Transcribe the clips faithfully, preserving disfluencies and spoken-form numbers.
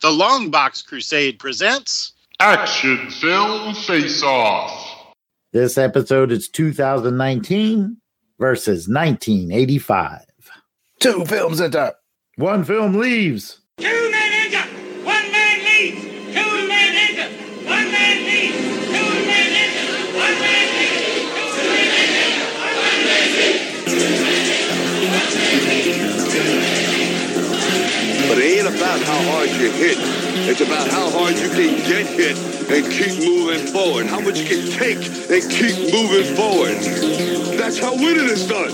The Longbox Crusade presents Action Film Face-Off. This episode is two thousand nineteen versus nineteen eighty-five. Two films enter. One film leaves. Two men enter. One man leaves. Two men enter. One man leaves. Two men enter. One man leaves. Two men enter. One man leaves. But it ain't about how hard you hit. It's about how hard you can get hit and keep moving forward. How much you can take and keep moving forward. That's how winning is done.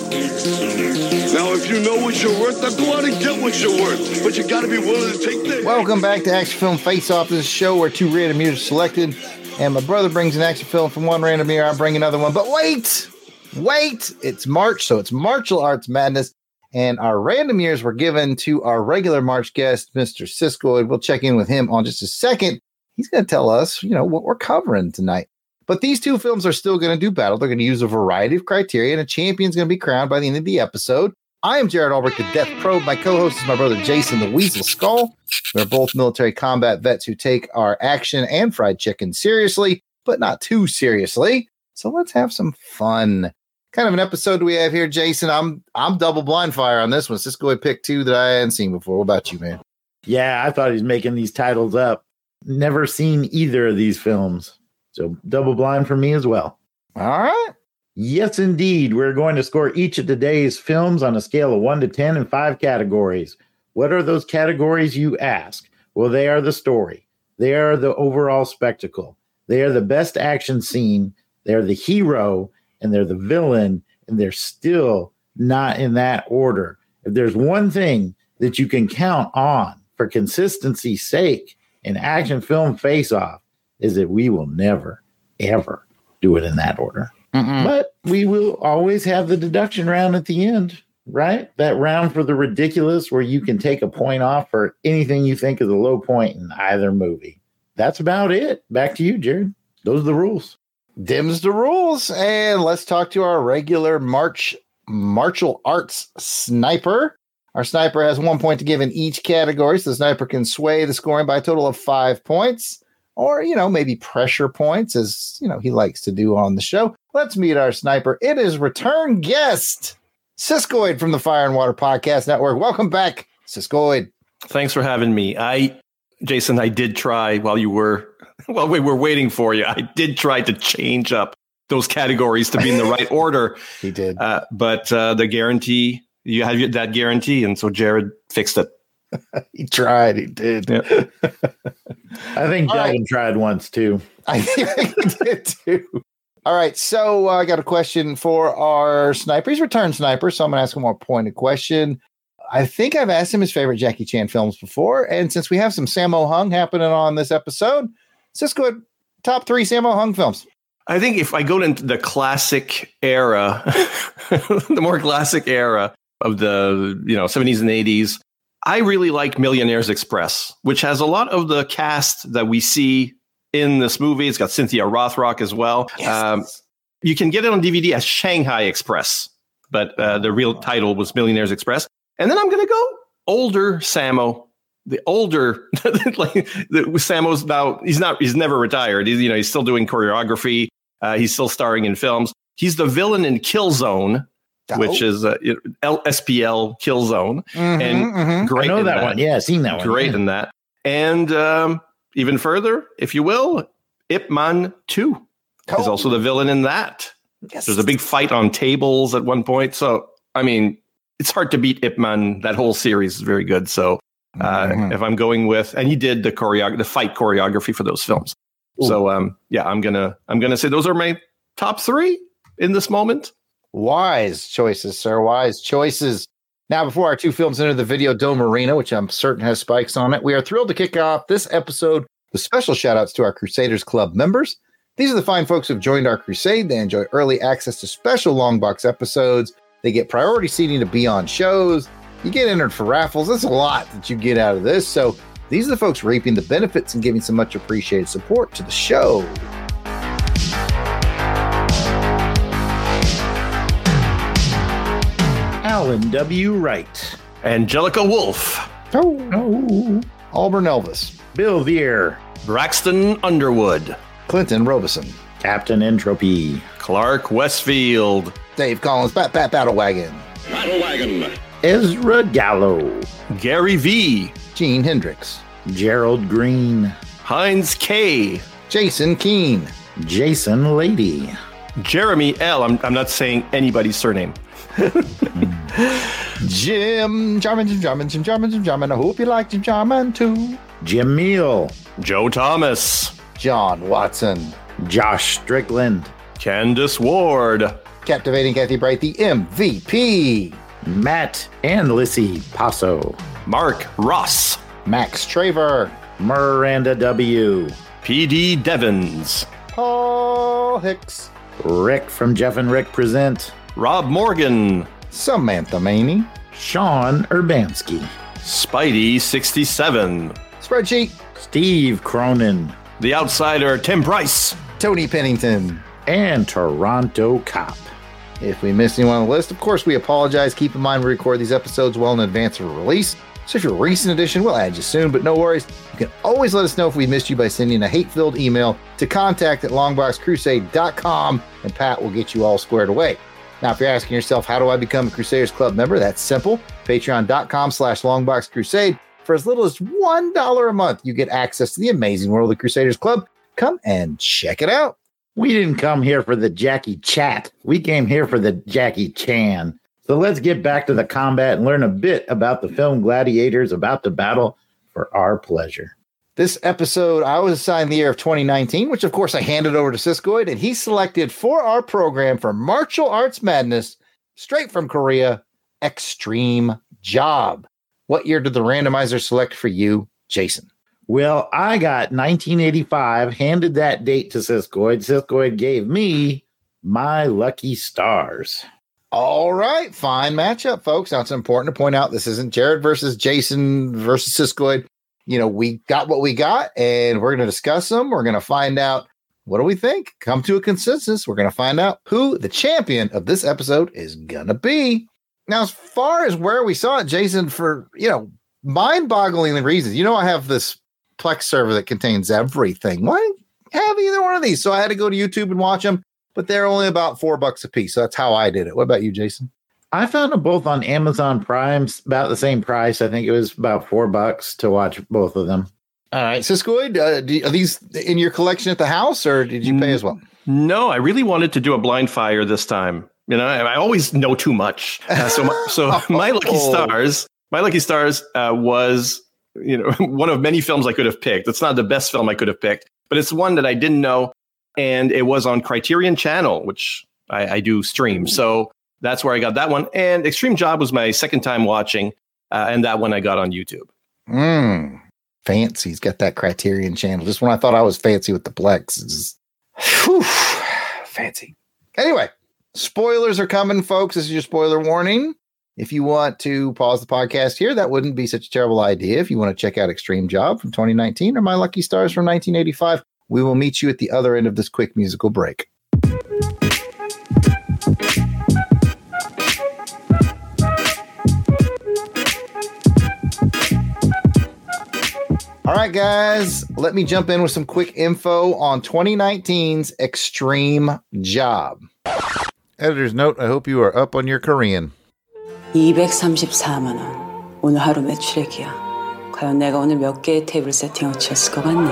Now, if you know what you're worth, then go out and get what you're worth. But you got to be willing to take this. Welcome back to Action Film Face-Off. This is a show where two random years are selected, and my brother brings an action film from one random year. I bring another one. But wait, wait, it's March, so it's Martial Arts Madness. And our random years were given to our regular March guest, Mister Siskoid. We'll check in with him on just a second. He's going to tell us, you know, what we're covering tonight. But these two films are still going to do battle. They're going to use a variety of criteria, and a champion's going to be crowned by the end of the episode. I am Jared Albrecht, the Death Probe. My co-host is my brother Jason, the Weasel Skull. We're both military combat vets who take our action and fried chicken seriously, but not too seriously. So let's have some fun. Kind of an episode do we have here, Jason? I'm I'm double blind fire on this one. Siskoid picked two that I hadn't seen before. What about you, man? Yeah, I thought he was making these titles up. Never seen either of these films. So double blind for me as well. All right. Yes, indeed. We're going to score each of today's films on a scale of one to ten in five categories. What are those categories, you ask? Well, they are the story. They are the overall spectacle. They are the best action scene. They're the hero. And they're the villain, and they're still not in that order. If there's one thing that you can count on for consistency's sake in Action Film Face-Off, is that we will never, ever do it in that order. Mm-mm. But we will always have the deduction round at the end, right? That round for the ridiculous where you can take a point off for anything you think is a low point in either movie. That's about it. Back to you, Jared. Those are the rules. Dims the rules, and let's talk to our regular March martial arts sniper. Our sniper has one point to give in each category, so the sniper can sway the scoring by a total of five points, or, you know, maybe pressure points, as, you know, he likes to do on the show. Let's meet our sniper. It is return guest, Siskoid from the Fire and Water Podcast Network. Welcome back, Siskoid. Thanks for having me. I, Jason, I did try while you were... While we were waiting for you, I did try to change up those categories to be in the right order. He did. Uh, but uh, the guarantee, you have that guarantee, and so Jared fixed it. He tried. He did. Yeah. I think Devin right. tried once, too. I think he did, too. All right, so uh, I got a question for our sniper. He's a return sniper, so I'm going to ask him a more pointed question. I think I've asked him his favorite Jackie Chan films before, and since we have some Sammo Hung happening on this episode, Siskoid, top three Sammo Hung films. I think if I go into the classic era, the more classic era of the, you know, seventies and eighties, I really like Millionaire's Express, which has a lot of the cast that we see in this movie. It's got Cynthia Rothrock as well. Yes. Um, you can get it on D V D as Shanghai Express, but uh, the real title was Millionaire's Express. And then I'm going to go older Sammo. The older, like the, Sammo's now, he's not, he's never retired. He's, you know, he's still doing choreography. Uh, he's still starring in films. He's the villain in Killzone, oh. which is uh, S P L Killzone. Mm-hmm, and mm-hmm. great I know in that, that one. Yeah, I've seen that one. Great yeah. in that. And um, even further, if you will, Ip Man two oh. is also the villain in that. Yes. There's a big fight on tables at one point. So, I mean, it's hard to beat Ip Man. That whole series is very good. So, Uh, mm-hmm. if I'm going with, and he did the choreo- the fight choreography for those films. Ooh. So, um, yeah, I'm gonna, I'm gonna say those are my top three in this moment. Wise choices, sir. Wise choices. Now, before our two films enter the Video Dome Arena, which I'm certain has spikes on it, we are thrilled to kick off this episode with special shout outs to our Crusaders Club members. These are the fine folks who've joined our crusade. They enjoy early access to special long box episodes. They get priority seating to be on shows. You get entered for raffles. There's a lot that you get out of this. So these are the folks reaping the benefits and giving some much appreciated support to the show. Alan W. Wright. Angelica Wolf. Oh. oh. Auburn Elvis, Bill Veer, Braxton Underwood, Clinton Robeson, Captain Entropy, Clark Westfield, Dave Collins, Bat Bat Battle Wagon, Battle Wagon. Ezra Gallo, Gary V, Gene Hendricks, Gerald Green, Heinz K, Jason Keene, Jason Lady, Jeremy L. I'm, I'm not saying anybody's surname. Jim Jarman, Jim Jarman, Jim Jarman, Jim Jarman. I hope you like Jim Jarman too. Jim Meal, Joe Thomas, John Watson, Josh Strickland, Candace Ward, Captivating Kathy Bright, the M V P, Matt and Lissy Paso, Mark Ross, Max Traver, Miranda W., P D Devons, Paul Hicks, Rick from Jeff and Rick Present, Rob Morgan, Samantha Maney, Sean Urbanski, Spidey sixty-seven, Spreadsheet, Steve Cronin, The Outsider Tim Price, Tony Pennington, and Toronto Cop. If we missed anyone on the list, of course, we apologize. Keep in mind, we record these episodes well in advance of a release. So if you're a recent edition, we'll add you soon, but no worries. You can always let us know if we missed you by sending a hate-filled email to contact at longbox crusade dot com, and Pat will get you all squared away. Now, if you're asking yourself, how do I become a Crusaders Club member? That's simple. Patreon dot com slash longbox crusade. For as little as one dollar a month, you get access to the amazing world of the Crusaders Club. Come and check it out. We didn't come here for the Jackie Chat. We came here for the Jackie Chan. So let's get back to the combat and learn a bit about the film gladiators about to battle for our pleasure. This episode, I was assigned the year of twenty nineteen, which of course I handed over to Siskoid, and he selected for our program for Martial Arts Madness, straight from Korea, Extreme Job. What year did the randomizer select for you, Jason? Well, I got nineteen eighty-five, handed that date to Siskoid. Siskoid gave me My Lucky Stars. All right, fine matchup, folks. Now, it's important to point out this isn't Jared versus Jason versus Siskoid. You know, we got what we got, and we're going to discuss them. We're going to find out, what do we think? Come to a consensus. We're going to find out who the champion of this episode is going to be. Now, as far as where we saw it, Jason, for, you know, mind-boggling reasons, you know, I have this Plex server that contains everything. Why have either one of these? So I had to go to YouTube and watch them, but they're only about four bucks a piece. So that's how I did it. What about you, Jason? I found them both on Amazon Prime, about the same price. I think it was about four bucks to watch both of them. All right, Siskoid, uh, do, are these in your collection at the house, or did you pay as well? No, I really wanted to do a blind fire this time. You know, I, I always know too much. Uh, so, my, so my lucky stars, my lucky stars uh, was, you know, one of many films I could have picked. It's not the best film I could have picked, but it's one that I didn't know, and it was on Criterion Channel, which I, I do stream. So that's where I got that one. And Extreme Job was my second time watching, uh, and that one I got on YouTube. Mm, fancy. He's got that Criterion Channel. Just when I thought I was fancy with the Plex. It's just, whew, fancy. Anyway, spoilers are coming, folks. This is your spoiler warning. If you want to pause the podcast here, that wouldn't be such a terrible idea. If you want to check out Extreme Job from twenty nineteen or My Lucky Stars from nineteen eighty-five, we will meet you at the other end of this quick musical break. All right, guys, let me jump in with some quick info on twenty nineteen's Extreme Job. Editor's note, I hope you are up on your Korean. 이백삼십사만 원. 오늘 하루 매출액이야. 과연 내가 오늘 몇 개의 테이블 세팅을 쳤을 것 같니?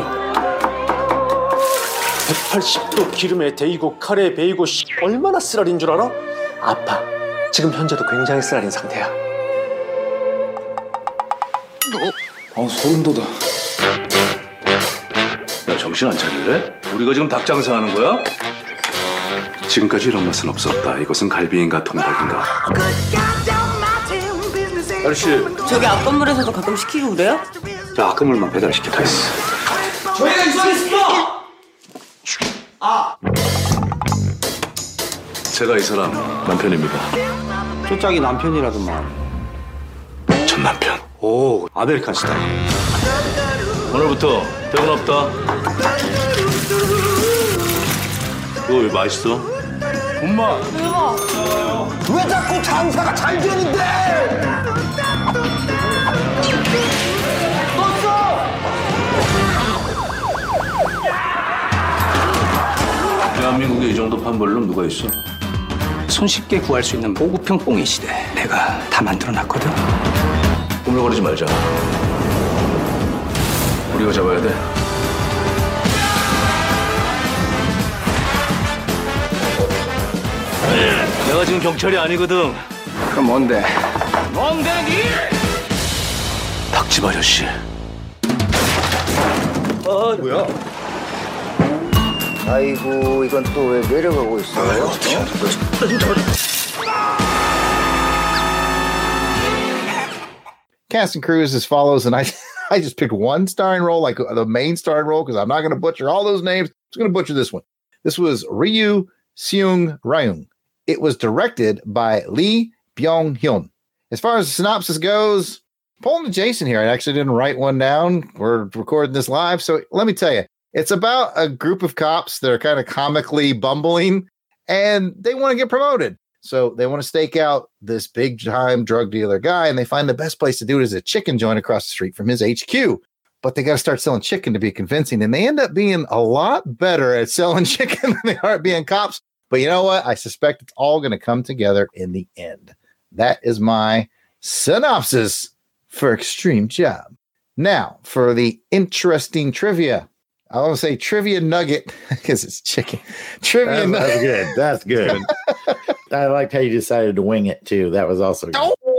백팔십 도 기름에 데이고 카레에 베이고 씨, 얼마나 쓰라린 줄 알아? 아파. 지금 현재도 굉장히 쓰라린 상태야. 어, 소름 돋아. 야, 정신 안 차릴래? 우리가 지금 닭 장사하는 거야? 지금까지 이런 맛은 없었다. 이것은 갈비인가 통닭인가. 아저씨, 저기 앞 건물에서도 가끔 시키고 그래요? 저 아까물만 배달시켜 있어. 저희가 이상했습니다! 아! 제가 이 사람 남편입니다. 초짝이 남편이라더만. 전 남편. 오, 아메리칸 스타일. 오늘부터 퇴근 없다. 이거 왜 맛있어? 엄마! 대박! 왜 자꾸 장사가 잘 되는데! 떴어! 이 정도 판벌 놈 누가 있어? 손쉽게 구할 수 있는 보급형 뽕의 시대 내가 다 만들어놨거든. 꾸물거리지 말자. 우리가 잡아야 돼. 내가 지금 경찰이 아니거든. 그럼 뭔데? 멍댕이! 닥집 아저씨. 아, 뭐야? 아이고, 이건 또 왜 내려가고 있어요? 아이고, 어떻게 하는 거지? Cast and crew is as follows, and I I just picked one starring role, like the main starring role, because I'm not going to butcher all those names. I'm just going to butcher this one. This was Ryu Seung Ryung. It was directed by Lee Byung-hyun. As far as the synopsis goes, pulling to Jason here. I actually didn't write one down. We're recording this live, so let me tell you. It's about a group of cops that are kind of comically bumbling, and they want to get promoted. So they want to stake out this big-time drug dealer guy, and they find the best place to do it is a chicken joint across the street from his H Q. But they got to start selling chicken to be convincing, and they end up being a lot better at selling chicken than they are at being cops. But you know what? I suspect it's all going to come together in the end. That is my synopsis for Extreme Job. Now, for the interesting trivia. I want to say trivia nugget because it's chicken. Trivia That's, nugget. that's good. That's good. I liked how you decided to wing it too. That was also good.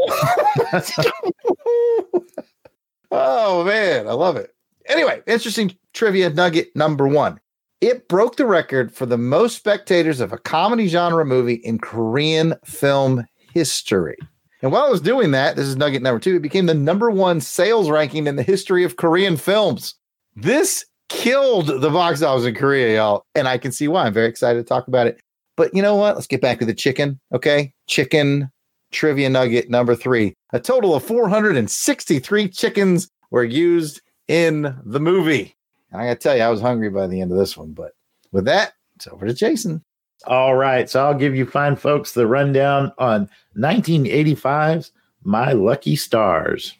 Oh, man. I love it. Anyway, interesting trivia nugget number one. It broke the record for the most spectators of a comedy genre movie in Korean film history. And while I was doing that, this is nugget number two, it became the number one sales ranking in the history of Korean films. This killed the box office in Korea, y'all. And I can see why. I'm very excited to talk about it. But you know what? Let's get back to the chicken, okay? Chicken trivia nugget number three. A total of four hundred sixty-three chickens were used in the movie. And I got to tell you, I was hungry by the end of this one. But with that, it's over to Jason. All right. So I'll give you fine folks the rundown on nineteen eighty-five's My Lucky Stars.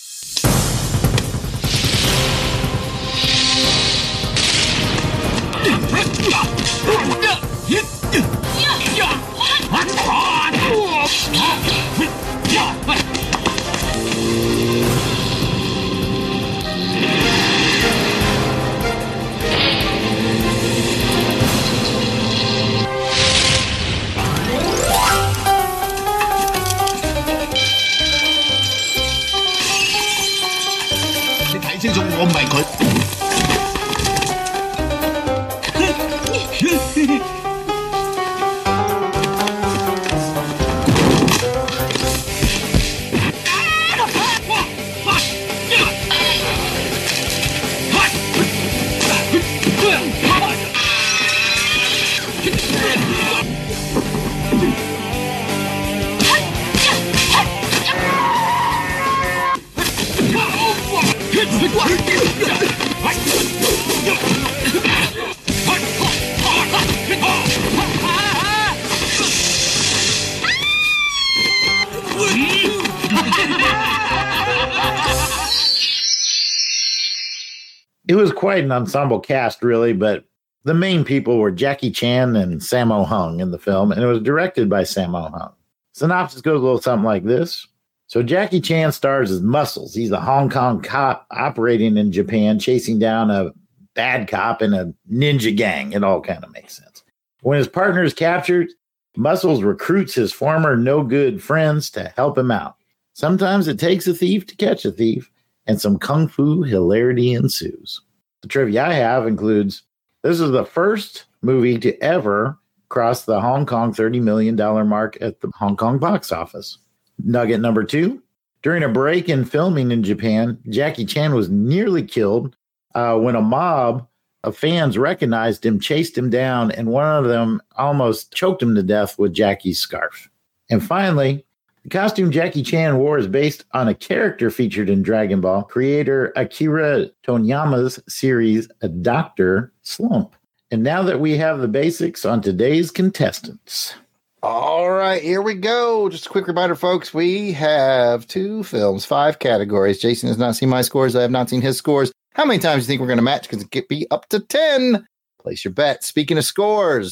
It was quite an ensemble cast, really, but the main people were Jackie Chan and Sammo Hung in the film, and it was directed by Sammo Hung. Synopsis goes a little something like this. So Jackie Chan stars as Muscles. He's a Hong Kong cop operating in Japan, chasing down a bad cop in a ninja gang. It all kind of makes sense. When his partner is captured, Muscles recruits his former no-good friends to help him out. Sometimes it takes a thief to catch a thief, and some kung fu hilarity ensues. The trivia I have includes, this is the first movie to ever cross the Hong Kong thirty million dollars mark at the Hong Kong box office. Nugget number two, during a break in filming in Japan, Jackie Chan was nearly killed uh, when a mob of fans recognized him, chased him down, and one of them almost choked him to death with Jackie's scarf. And finally, the costume Jackie Chan wore is based on a character featured in Dragon Ball, creator Akira Toriyama's series, Doctor Slump. And now that we have the basics on today's contestants. All right, here we go. Just a quick reminder, folks. We have two films, five categories. Jason has not seen my scores. I have not seen his scores. How many times do you think we're going to match? Because it could be up to ten. Place your bet. Speaking of scores,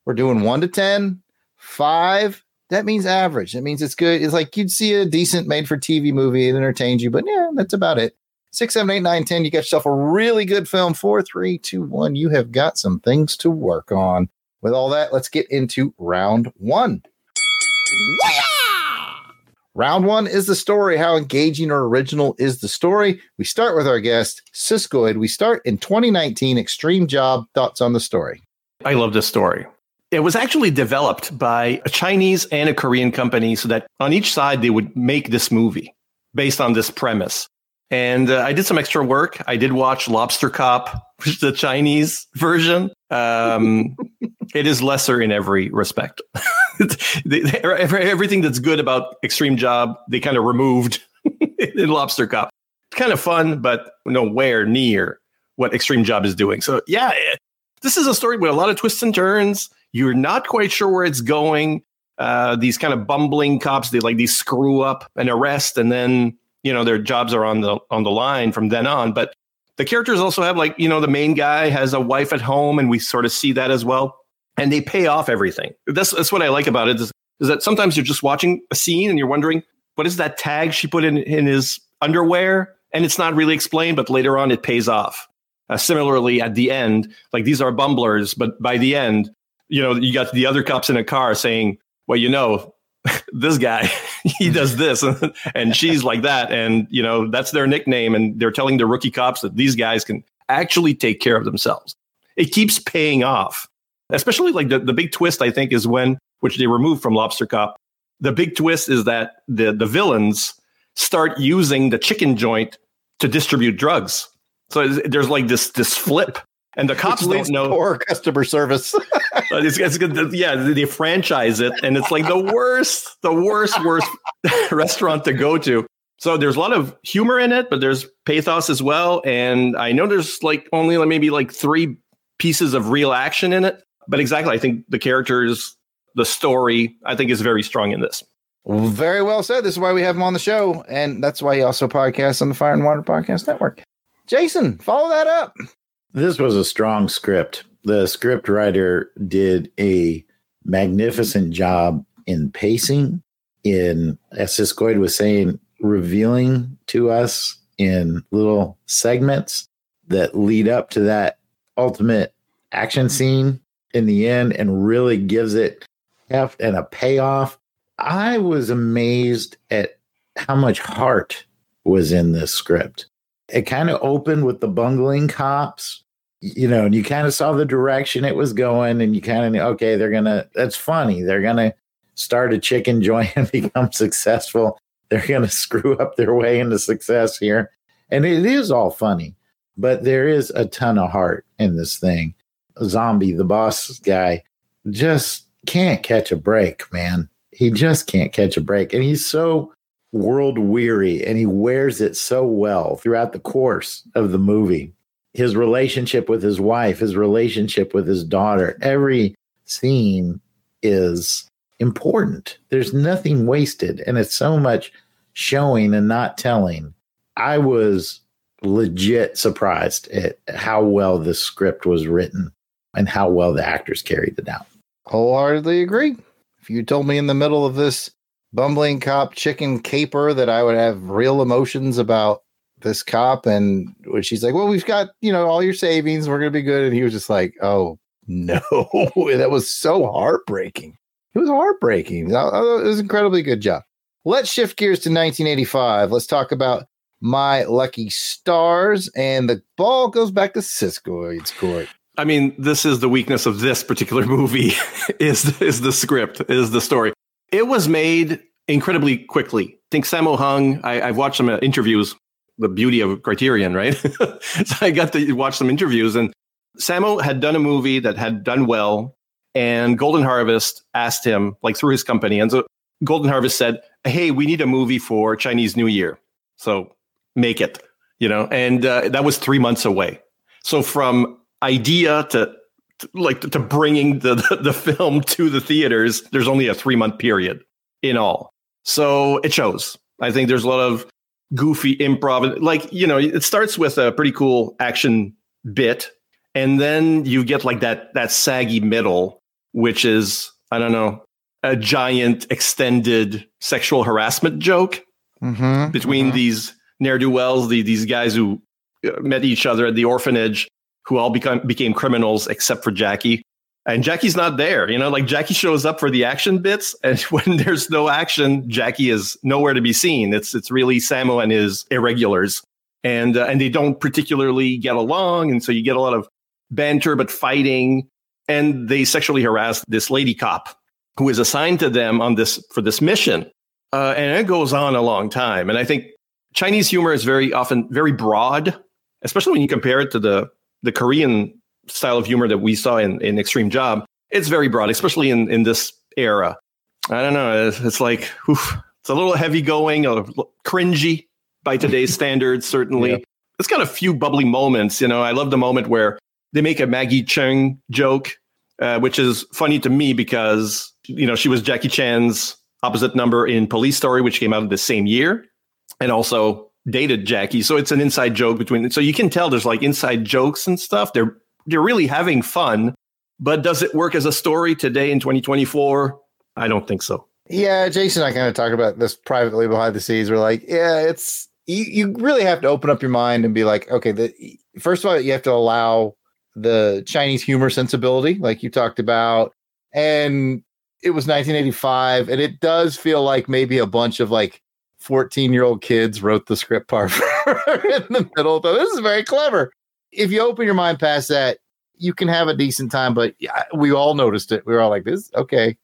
We're doing one to ten, five. That means average. That means it's good. It's like you'd see a decent made-for-T V movie. It entertains you, but yeah, that's about it. Six, seven, eight, nine, ten. You got yourself a really good film. Four, three, two, one. You have got some things to work on. With all that, let's get into round one. Round one is the story. How engaging or original is the story? We start with our guest, Siskoid. We start in twenty nineteen. Extreme Job. Thoughts on the story? I love this story. It was actually developed by a Chinese and a Korean company so that on each side they would make this movie based on this premise. And uh, I did some extra work. I did watch Lobster Cop, which is the Chinese version. Um, it is lesser in every respect. they, they, everything that's good about Extreme Job, they kind of removed in Lobster Cop. It's kind of fun, but nowhere near what Extreme Job is doing. So yeah, this is a story with a lot of twists and turns. You're not quite sure where it's going. Uh, these kind of bumbling cops, they like these screw up an arrest, and then you know their jobs are on the on the line from then on. But the characters also have like you know the main guy has a wife at home, and we sort of see that as well. And they pay off everything. That's that's what I like about it is, is that sometimes you're just watching a scene and you're wondering what is that tag she put in in his underwear, and it's not really explained, but later on it pays off. Uh, similarly, at the end, like these are bumblers, but by the end, you know, you got the other cops in a car saying, well, you know, this guy, he does this and she's like that. And, you know, that's their nickname. And they're telling the rookie cops that these guys can actually take care of themselves. It keeps paying off, especially like the, the big twist, I think, is when, which they removed from Lobster Cop. The big twist is that the, the villains start using the chicken joint to distribute drugs. So there's like this this flip, and the cops don't know. Poor customer service. it's, it's good. Yeah, they franchise it, and it's like the worst, the worst, worst restaurant to go to. So there's a lot of humor in it, but there's pathos as well. And I know there's like only like maybe like three pieces of real action in it. But exactly, I think the characters, the story, I think is very strong in this. Very well said. This is why we have him on the show, and that's why he also podcasts on the Fire and Water Podcast Network. Jason, follow that up. This was a strong script. The script writer did a magnificent job in pacing, in, as Siskoid was saying, revealing to us in little segments that lead up to that ultimate action scene in the end and really gives it heft and a payoff. I was amazed at how much heart was in this script. It kind of opened with the bungling cops, you know, and you kind of saw the direction it was going, and you kind of knew, okay, they're going to, that's funny. They're going to start a chicken joint and become successful. They're going to screw up their way into success here. And it is all funny, but there is a ton of heart in this thing. Zombie, the boss guy, just can't catch a break, man. He just can't catch a break. And he's so world weary, and he wears it so well throughout the course of the movie. His relationship with his wife, his relationship with his daughter, every scene is important. There's nothing wasted, and it's so much showing and not telling. I was legit surprised at how well this script was written and how well the actors carried it out. Wholeheartedly agree. If you told me in the middle of this bumbling cop chicken caper that I would have real emotions about this cop, and when she's like, well, we've got, you know, all your savings, we're going to be good. And he was just like, oh no, that was so heartbreaking. It was heartbreaking. It was an incredibly good job. Let's shift gears to nineteen eighty-five. Let's talk about My Lucky Stars, and the ball goes back to Siskoid's court. I mean, this is the weakness of this particular movie is, is the script, is the story. It was made incredibly quickly. I think Sammo Hung, I, I've watched some interviews, the beauty of Criterion, right? So I got to watch some interviews, and Sammo had done a movie that had done well, and Golden Harvest asked him, like through his company, and so Golden Harvest said, hey, we need a movie for Chinese New Year, so make it, you know, and uh, that was three months away. So from idea to, to like to bringing the, the the film to the theaters, there's only a three month period in all. So it shows. I think there's a lot of goofy improv. Like, you know, it starts with a pretty cool action bit, and then you get like that that saggy middle which is, I don't know, a giant extended sexual harassment joke mm-hmm, between mm-hmm. these ne'er-do-wells, the, these guys who met each other at the orphanage, who all become, became criminals except for Jackie. And Jackie's not there. You know, like Jackie shows up for the action bits, and when there's no action, Jackie is nowhere to be seen. It's it's really Sammo and his irregulars. And, uh, and they don't particularly get along. And so you get a lot of banter, but fighting. And they sexually harass this lady cop who is assigned to them on this for this mission. Uh, and it goes on a long time. And I think Chinese humor is very often very broad, especially when you compare it to the, the Korean style of humor that we saw in, in Extreme Job. It's very broad, especially in, in this era. I don't know. It's, it's like, oof, it's a little heavy going, a little cringy by today's standards, certainly. Yeah. It's got a few bubbly moments. You know, I love the moment where they make a Maggie Cheung joke, uh, which is funny to me because, you know, she was Jackie Chan's opposite number in Police Story, which came out the same year, and also dated Jackie. So it's an inside joke between. So you can tell there's like inside jokes and stuff. They're they're really having fun. But does it work as a story today in twenty twenty-four? I don't think so. Yeah, Jason and I kind of talk about this privately behind the scenes. We're like, yeah, it's you, you really have to open up your mind and be like, okay, the, first of all, you have to allow the Chinese humor sensibility, like you talked about. And it was nineteen eighty-five, and it does feel like maybe a bunch of like fourteen-year-old kids wrote the script part in the middle. So this is very clever. If you open your mind past that, you can have a decent time, but we all noticed it. We were all like, this, okay,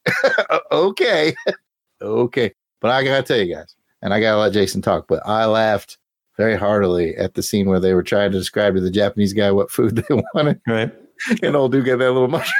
okay, okay. But I got to tell you guys, and I got to let Jason talk, but I laughed very heartily at the scene where they were trying to describe to the Japanese guy what food they wanted. Right. And old dude got that little mushroom.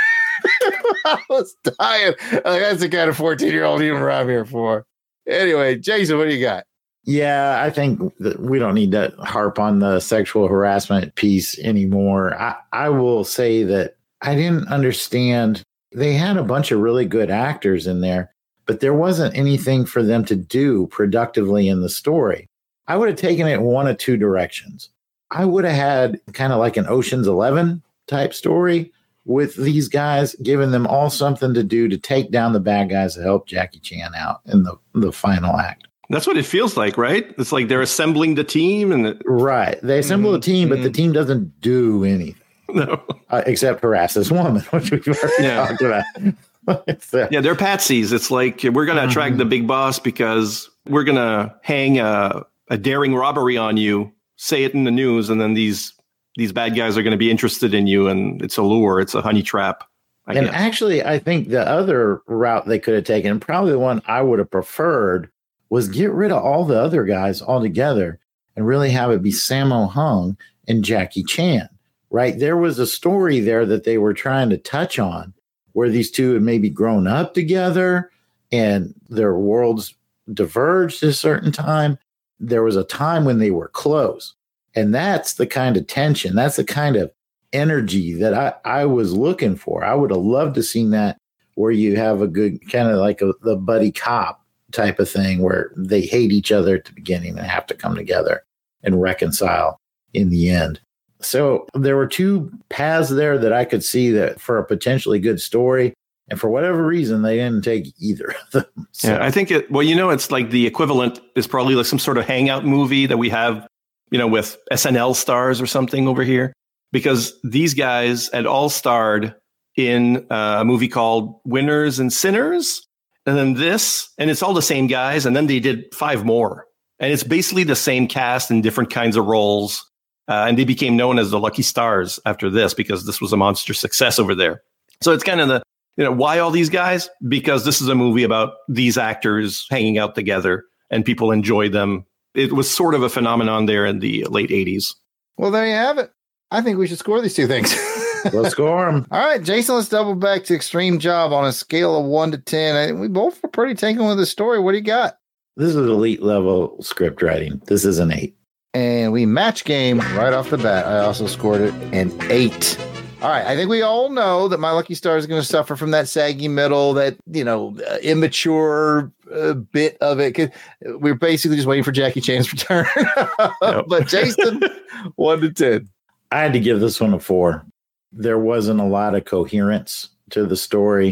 I was dying. Like, that's the kind of fourteen-year-old humor I'm here for. Anyway, Jason, what do you got? Yeah, I think that we don't need to harp on the sexual harassment piece anymore. I, I will say that I didn't understand. They had a bunch of really good actors in there, but there wasn't anything for them to do productively in the story. I would have taken it one of two directions. I would have had kind of like an Ocean's Eleven type story with these guys, giving them all something to do to take down the bad guys to help Jackie Chan out in the, the final act. That's what it feels like, right? It's like they're assembling the team. and it- Right. They assemble mm-hmm. the team, but the team doesn't do anything. No. Uh, except harass this woman, which we've already yeah. talked about. uh, yeah, they're patsies. It's like, we're going to attract mm-hmm. the big boss because we're going to hang a, a daring robbery on you, say it in the news, and then these these bad guys are going to be interested in you, and it's a lure. It's a honey trap. I and guess. Actually, I think the other route they could have taken, probably the one I would have preferred, was get rid of all the other guys altogether and really have it be Sammo Hung and Jackie Chan, right? There was a story there that they were trying to touch on where these two had maybe grown up together and their worlds diverged at a certain time. There was a time when they were close. And that's the kind of tension. That's the kind of energy that I, I was looking for. I would have loved to seen that where you have a good kind of like a, the buddy cop type of thing where they hate each other at the beginning and have to come together and reconcile in the end. So there were two paths there that I could see that for a potentially good story. And for whatever reason, they didn't take either of them. So. Yeah, I think it, well, you know, it's like the equivalent is probably like some sort of hangout movie that we have, you know, with S N L stars or something over here, because these guys had all starred in uh, a movie called Winners and Sinners. And then this, and it's all the same guys. And then they did five more. And it's basically the same cast in different kinds of roles. Uh, and they became known as the Lucky Stars after this because this was a monster success over there. So it's kind of the, you know, why all these guys? Because this is a movie about these actors hanging out together and people enjoy them. It was sort of a phenomenon there in the late eighties. Well, there you have it. I think we should score these two things. We'll score them. All right, Jason, let's double back to Extreme Job on a scale of one to ten. I, we both were pretty taken with the story. What do you got? This is elite level script writing. This is an eight. And we match game right off the bat. I also scored it an eight. All right, I think we all know that My Lucky Star is going to suffer from that saggy middle, that, you know, uh, immature uh, bit of it. Cause we're basically just waiting for Jackie Chan's return. Yep. But Jason, one to ten. I had to give this one a four. There wasn't a lot of coherence to the story.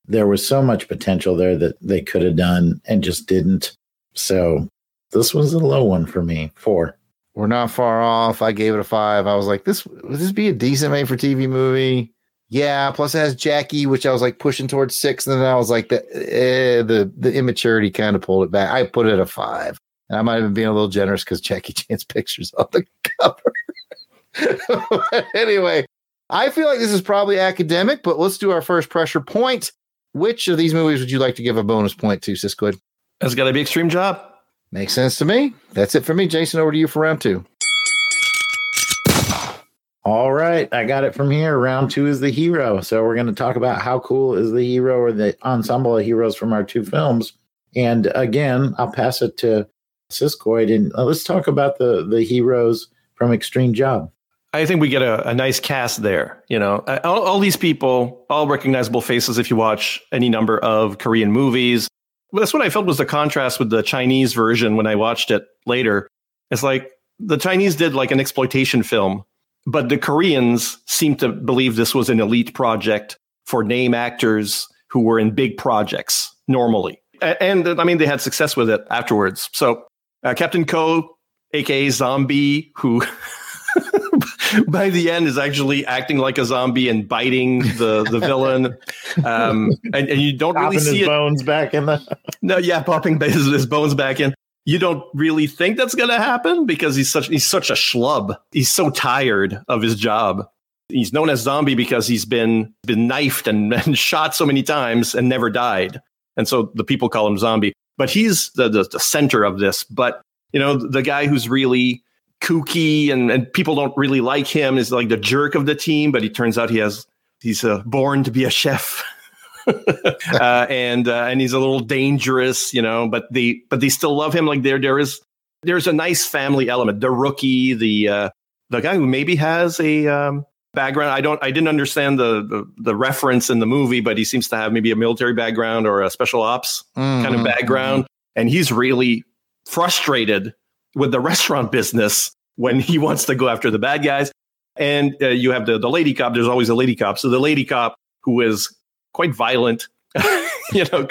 there was so much potential there that they could have done and just didn't. So this was a low one for me. Four. We're not far off. I gave it a five. I was like, this would this be a decent made for T V movie? Yeah. Plus it has Jackie, which I was like pushing towards six. And then I was like, the eh, the the immaturity kind of pulled it back. I put it at a five. And I might have been being a little generous because Jackie Chan's picture's on the cover. Anyway, I feel like this is probably academic, but let's do our first pressure point. Which of these movies would you like to give a bonus point to, Siskoid? That's got to be Extreme Job. Makes sense to me. That's it for me. Jason, over to you for round two. All right. I got it from here. Round two is The Hero. So we're going to talk about how cool is the hero or the ensemble of heroes from our two films. And again, I'll pass it to Siskoid, and uh, let's talk about the, the heroes from Extreme Job. I think we get a, a nice cast there. You know, all, all these people, all recognizable faces if you watch any number of Korean movies. Well, that's what I felt was the contrast with the Chinese version when I watched it later. It's like the Chinese did like an exploitation film, but the Koreans seemed to believe this was an elite project for name actors who were in big projects normally. And, and I mean, they had success with it afterwards. So uh, Captain Ko, a k a. Zombie, who by the end is actually acting like a zombie and biting the, the villain. Um, and, and you don't popping really see his it. bones back in the... No, yeah, popping his, his bones back in. You don't really think that's going to happen because he's such he's such a schlub. He's so tired of his job. He's known as Zombie because he's been been knifed and, and shot so many times and never died. And so the people call him Zombie. But he's the, the, the center of this. But, you know, the guy who's really kooky and, and people don't really like him is like the jerk of the team. But he turns out he has he's uh, born to be a chef. uh, and uh, and he's a little dangerous, you know, but they but they still love him. Like there there is there's a nice family element. The rookie, the uh, the guy who maybe has a um, background. I don't I didn't understand the, the the reference in the movie, but he seems to have maybe a military background or a special ops mm-hmm. kind of background. And he's really frustrated with the restaurant business when he wants to go after the bad guys. And uh, you have the, the lady cop. There's always a lady cop. So the lady cop who is quite violent, you know,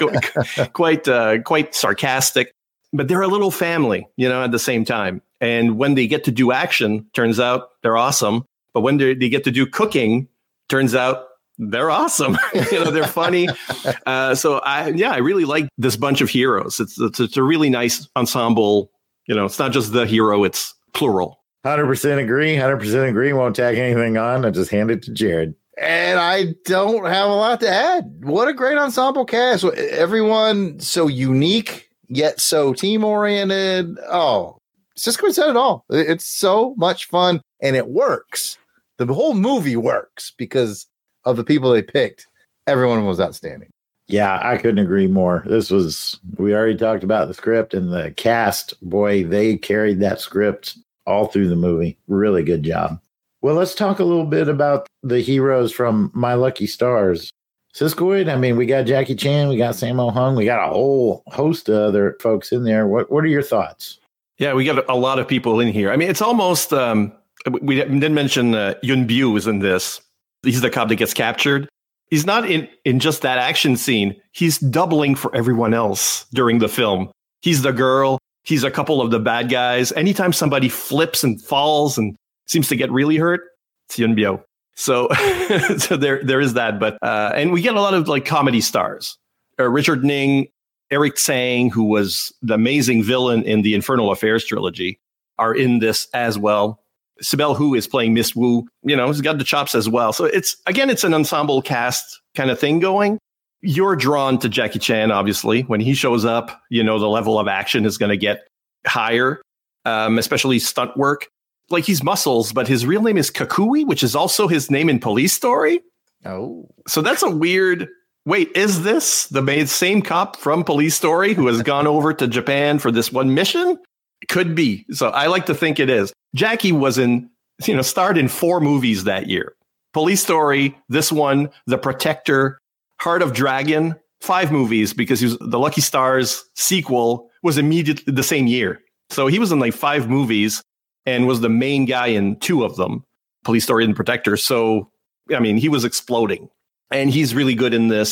quite uh, quite sarcastic, but they're a little family, you know, at the same time. And when they get to do action, turns out they're awesome. But when they get to do cooking, turns out they're awesome. You know, they're funny. Uh, so I, yeah, I really like this bunch of heroes. It's, it's it's a really nice ensemble. You know, it's not just the hero; it's plural. one hundred percent agree. one hundred percent agree. Won't tag anything on. I just hand it to Jared. And I don't have a lot to add. What a great ensemble cast. Everyone so unique, yet so team-oriented. Oh, Siskoid said it all. It's so much fun, and it works. The whole movie works because of the people they picked. Everyone was outstanding. Yeah, I couldn't agree more. This was, we already talked about the script and the cast. Boy, they carried that script all through the movie. Really good job. Well, let's talk a little bit about the heroes from My Lucky Stars. Siskoid, I mean, we got Jackie Chan, we got Sammo Hung, we got a whole host of other folks in there. What What are your thoughts? Yeah, we got a lot of people in here. I mean, it's almost, um, we didn't mention uh, Yun Byu is in this. He's the cop that gets captured. He's not in, in just that action scene. He's doubling for everyone else during the film. He's the girl. He's a couple of the bad guys. Anytime somebody flips and falls and seems to get really hurt, it's Yun Byu. So, so there, there is that. But uh, and we get a lot of like comedy stars. Uh, Richard Ning, Eric Tsang, who was the amazing villain in the Infernal Affairs trilogy, are in this as well. Sibel Hu is playing Miss Wu. You know, he's got the chops as well. So it's again, it's an ensemble cast kind of thing going. You're drawn to Jackie Chan, obviously. When he shows up, you know the level of action is going to get higher, um, especially stunt work. Like he's Muscles, but his real name is Kakui, which is also his name in Police Story. Oh, so that's a weird. Wait, is this the same cop from Police Story who has gone over to Japan for this one mission? Could be. So I like to think it is. Jackie was in, you know, starred in four movies that year. Police Story, this one, The Protector, Heart of Dragon, five movies because he was, the Lucky Stars sequel was immediately the same year. So he was in like five movies and was the main guy in two of them, Police Story and Protector. So, I mean, he was exploding. And he's really good in this.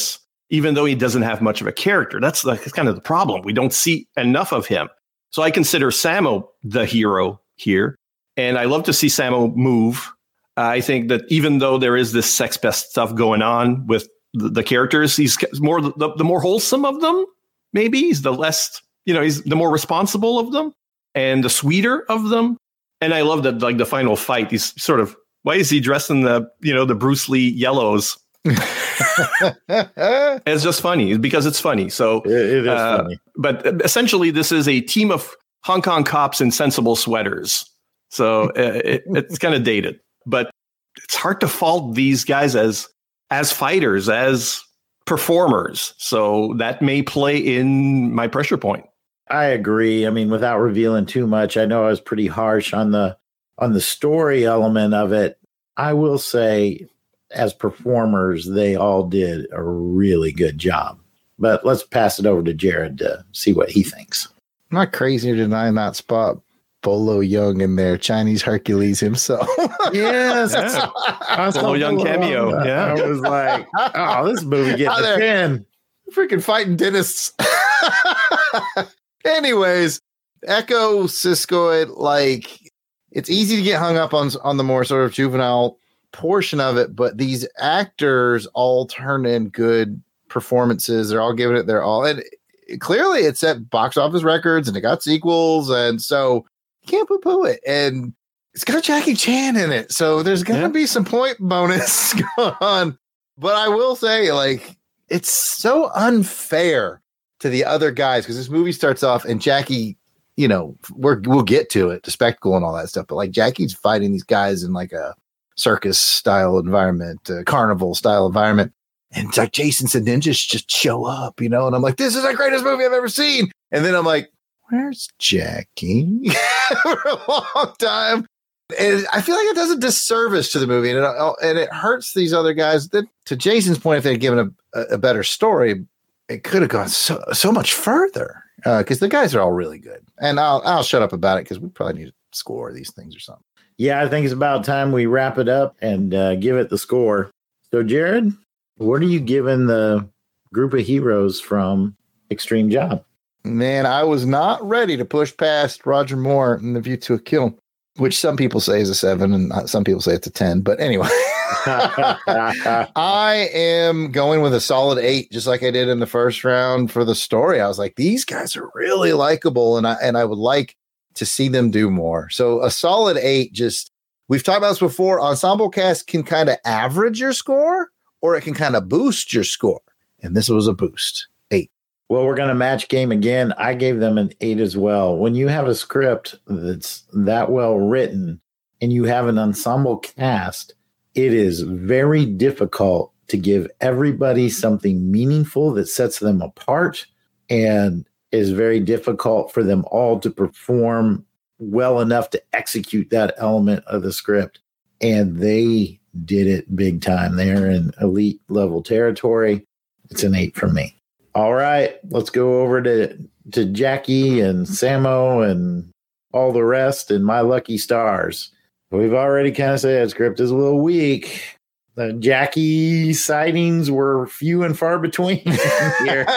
even though he doesn't have much of a character. That's, the, that's kind of the problem. We don't see enough of him. So I consider Sammo the hero here. And I love to see Sammo move. I think that even though there is this sex pest stuff going on with the, the characters, he's more the, the more wholesome of them. Maybe he's the less, you know, he's the more responsible of them and the sweeter of them. And I love that, like the final fight, he's sort of, why is he dressed in the, you know, the Bruce Lee yellows? It's just funny because it's funny. So it, it is uh, funny. But essentially, this is a team of Hong Kong cops in sensible sweaters. So uh, it, it's kind of dated, but it's hard to fault these guys as as fighters, as performers. So that may play in my pressure point. I agree. I mean, without revealing too much, I know I was pretty harsh on the on the story element of it. I will say, as performers, they all did a really good job. But let's pass it over to Jared to see what he thinks. I'm not crazy to deny not spot Bolo Young in there, Chinese Hercules himself. Yes. Yeah. Bolo Young cameo. Yeah. I was like, oh, this movie gets a ten. Freaking fighting dentists. Anyways, Echo Siskoid, like, it's easy to get hung up on on the more sort of juvenile portion of it, but these actors all turn in good performances. They're all giving it their all, and it, clearly it set box office records, and it got sequels, and so you can't poo-poo it. And it's got Jackie Chan in it, so there's gonna yeah. be some point bonus going on. But I will say, like, it's so unfair to the other guys because this movie starts off and Jackie, you know, we're we'll get to it, the spectacle and all that stuff, but like Jackie's fighting these guys in like a circus style environment, uh, carnival style environment. And it's like Jason said, ninjas just show up, you know, and I'm like, this is the greatest movie I've ever seen. And then I'm like, where's Jackie? For a long time. And I feel like it does a disservice to the movie, and it, and it hurts these other guys. That, to Jason's point, if they'd given a, a better story, it could have gone so so much further. Because uh, the guys are all really good. And I'll I'll shut up about it because we probably need to score these things or something. Yeah, I think it's about time we wrap it up and uh, give it the score. So, Jared, what are you giving the group of heroes from Extreme Job? Man, I was not ready to push past Roger Moore and The View to a Kill, which some people say is a seven and some people say it's a ten. But anyway, I am going with a solid eight, just like I did in the first round for the story. I was like, these guys are really likable, and I and I would like to see them do more. So a solid eight. Just, we've talked about this before. Ensemble cast can kind of average your score, or it can kind of boost your score, and this was a boost. Eight. Well, we're going to match game again. I gave them an eight as well. When you have a script that's that well written and you have an ensemble cast, it is very difficult to give everybody something meaningful that sets them apart, and is very difficult for them all to perform well enough to execute that element of the script. And they did it big time. They're in elite level territory. It's an eight from me. All right, let's go over to, to Jackie and Sammo and all the rest and My Lucky Stars. We've already kind of said script is a little weak. The Jackie sightings were few and far between here.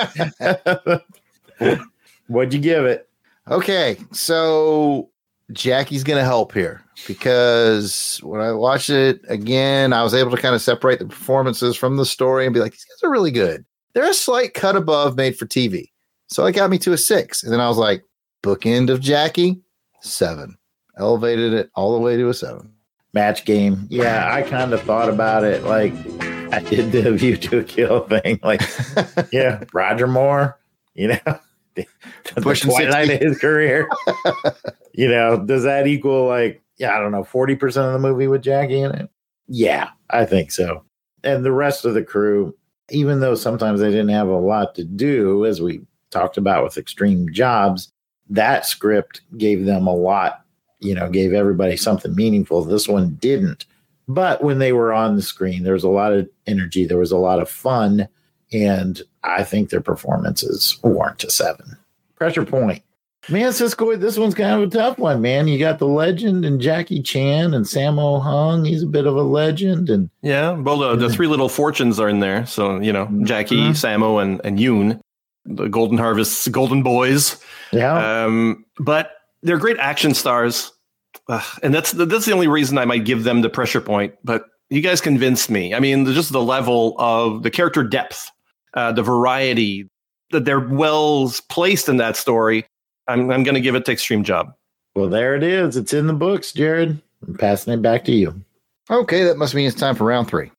What'd you give it? Okay, so Jackie's going to help here because when I watched it again, I was able to kind of separate the performances from the story and be like, these guys are really good. They're a slight cut above made for T V. So it got me to a six. And then I was like, bookend of Jackie, seven. Elevated it all the way to a seven. Match game. Yeah, I kind of thought about it like I did the View to a Kill thing. Like, yeah, Roger Moore, you know, the, the twilight of his career. You know, does that equal like, yeah, I don't know, forty percent of the movie with Jackie in it? Yeah, I think so. And the rest of the crew, even though sometimes they didn't have a lot to do, as we talked about with Extreme Jobs, that script gave them a lot, you know, gave everybody something meaningful. This one didn't. But when they were on the screen, there was a lot of energy. There was a lot of fun. And I think their performances warrant a seven. Pressure point. Man, Cisco, this one's kind of a tough one, man. You got the legend and Jackie Chan and Sammo Hung. He's a bit of a legend. And yeah, well, the, the three little fortunes are in there. So, you know, Jackie, mm-hmm. Sammo, and, and Yoon, the Golden Harvest's golden boys. Yeah. Um, but they're great action stars. Uh, and that's the, that's the only reason I might give them the pressure point. But you guys convinced me. I mean, just the level of the character depth, uh, the variety, that they're well placed in that story. I'm, I'm going to give it to Extreme Job. Well, there it is. It's in the books, Jared. I'm passing it back to you. Okay, that must mean it's time for round three.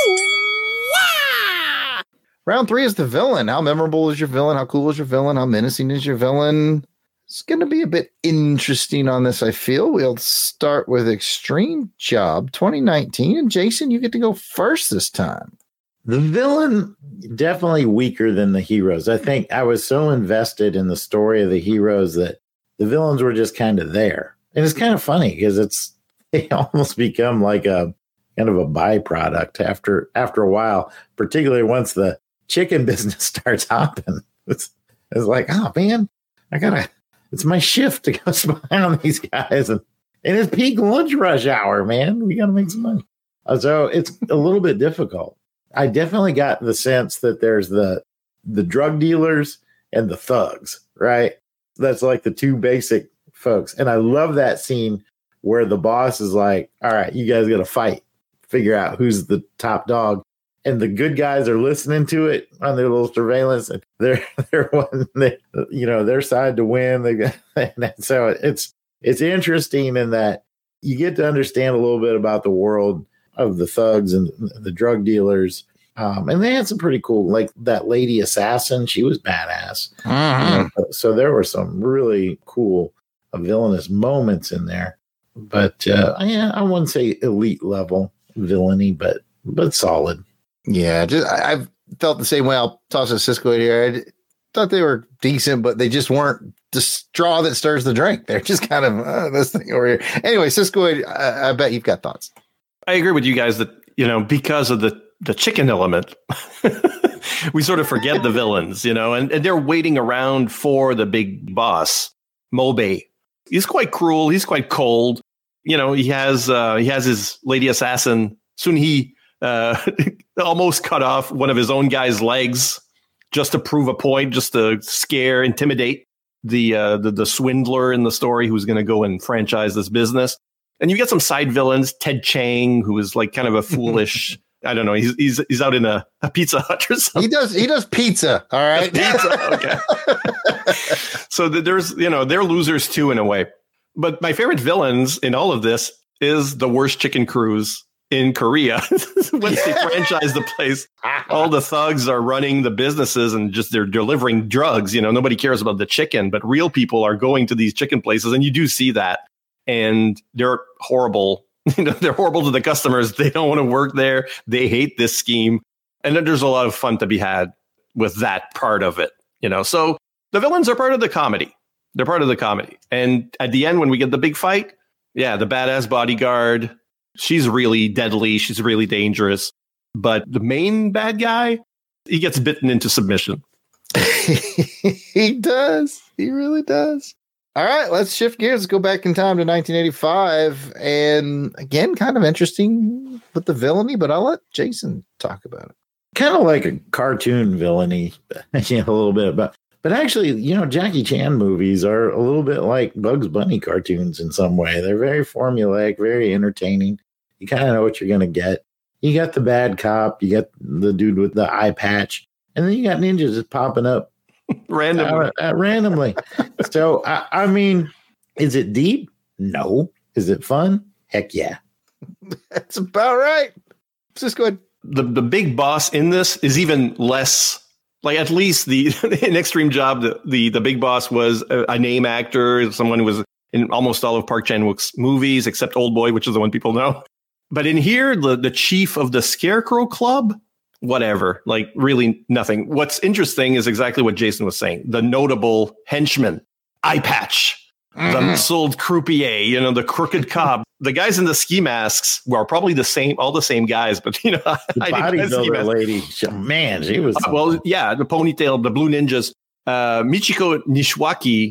Round three is the villain. How memorable is your villain? How cool is your villain? How menacing is your villain? It's going to be a bit interesting on this, I feel. We'll start with Extreme Job twenty nineteen. And Jason, you get to go first this time. The villain, definitely weaker than the heroes. I think I was so invested in the story of the heroes that the villains were just kind of there. And it's kind of funny because it's they almost become like a kind of a byproduct after after a while, particularly once the chicken business starts hopping. It's, it's like, oh man, I gotta, it's my shift to go spy on these guys. And, and it's peak lunch rush hour, man. We gotta make some money. Uh, so it's a little bit difficult. I definitely got the sense that there's the the drug dealers and the thugs, right? That's like the two basic folks. And I love that scene where the boss is like, all right, you guys got to fight, figure out who's the top dog. And the good guys are listening to it on their little surveillance, and they're they're wanting they, you know, their side to win. They so it's it's interesting in that you get to understand a little bit about the world of the thugs and the drug dealers. Um, and they had some pretty cool, like that lady assassin. She was badass. Mm-hmm. You know, so there were some really cool uh, villainous moments in there. But uh, yeah, I wouldn't say elite level villainy, but but solid. Yeah, just I, I've felt the same way. I'll toss a Cisco in here. I thought they were decent, but they just weren't the straw that stirs the drink. They're just kind of uh, this thing over here. Anyway, Cisco, I, I bet you've got thoughts. I agree with you guys that, you know, because of the, the chicken element, we sort of forget the villains, you know, and, and they're waiting around for the big boss, Mobe. He's quite cruel. He's quite cold. You know, he has uh, he has his lady assassin. Soon he uh, almost cut off one of his own guy's legs just to prove a point, just to scare, intimidate the uh, the, the swindler in the story who's going to go and franchise this business. And you get some side villains, Ted Chang, who is like kind of a foolish, I don't know, he's he's he's out in a, a Pizza Hut or something. He does he does pizza, all right? Pizza, okay. So there's, you know, they're losers too in a way. But my favorite villains in all of this is the worst chicken crews in Korea. Once they franchise the place, all the thugs are running the businesses and just they're delivering drugs. You know, nobody cares about the chicken, but real people are going to these chicken places, and you do see that. And they're horrible. You know, they're horrible to the customers. They don't want to work there. They hate this scheme. And then there's a lot of fun to be had with that part of it. You know, so the villains are part of the comedy. They're part of the comedy. And at the end, when we get the big fight, yeah, the badass bodyguard, she's really deadly. She's really dangerous. But the main bad guy, he gets bitten into submission. He does. He really does. All right, let's shift gears. Let's go back in time to nineteen eighty-five. And again, kind of interesting with the villainy, but I'll let Jason talk about it. Kind of like a cartoon villainy, you know, a little bit. But, but actually, you know, Jackie Chan movies are a little bit like Bugs Bunny cartoons in some way. They're very formulaic, very entertaining. You kind of know what you're going to get. You got the bad cop. You got the dude with the eye patch. And then you got ninjas just popping up. randomly. Uh, uh, randomly. So, I, I mean, is it deep? No. Is it fun? Heck yeah. That's about right. Just go ahead. The, the big boss in this is even less, like at least the in Extreme Job, the, the, the big boss was a, a name actor, someone who was in almost all of Park Chan-wook's movies, except Old Boy, which is the one people know. But in here, the, the chief of the Scarecrow Club, whatever, like really nothing. What's interesting is exactly what Jason was saying. The notable henchman, Eye Patch, mm-hmm. the muscled croupier, you know, the crooked cop, the guys in the ski masks were probably the same, all the same guys, but you know, the bodybuilder lady, man, she was. Uh, well, yeah, the ponytail, the blue ninjas, uh, Michiko Nishiwaki,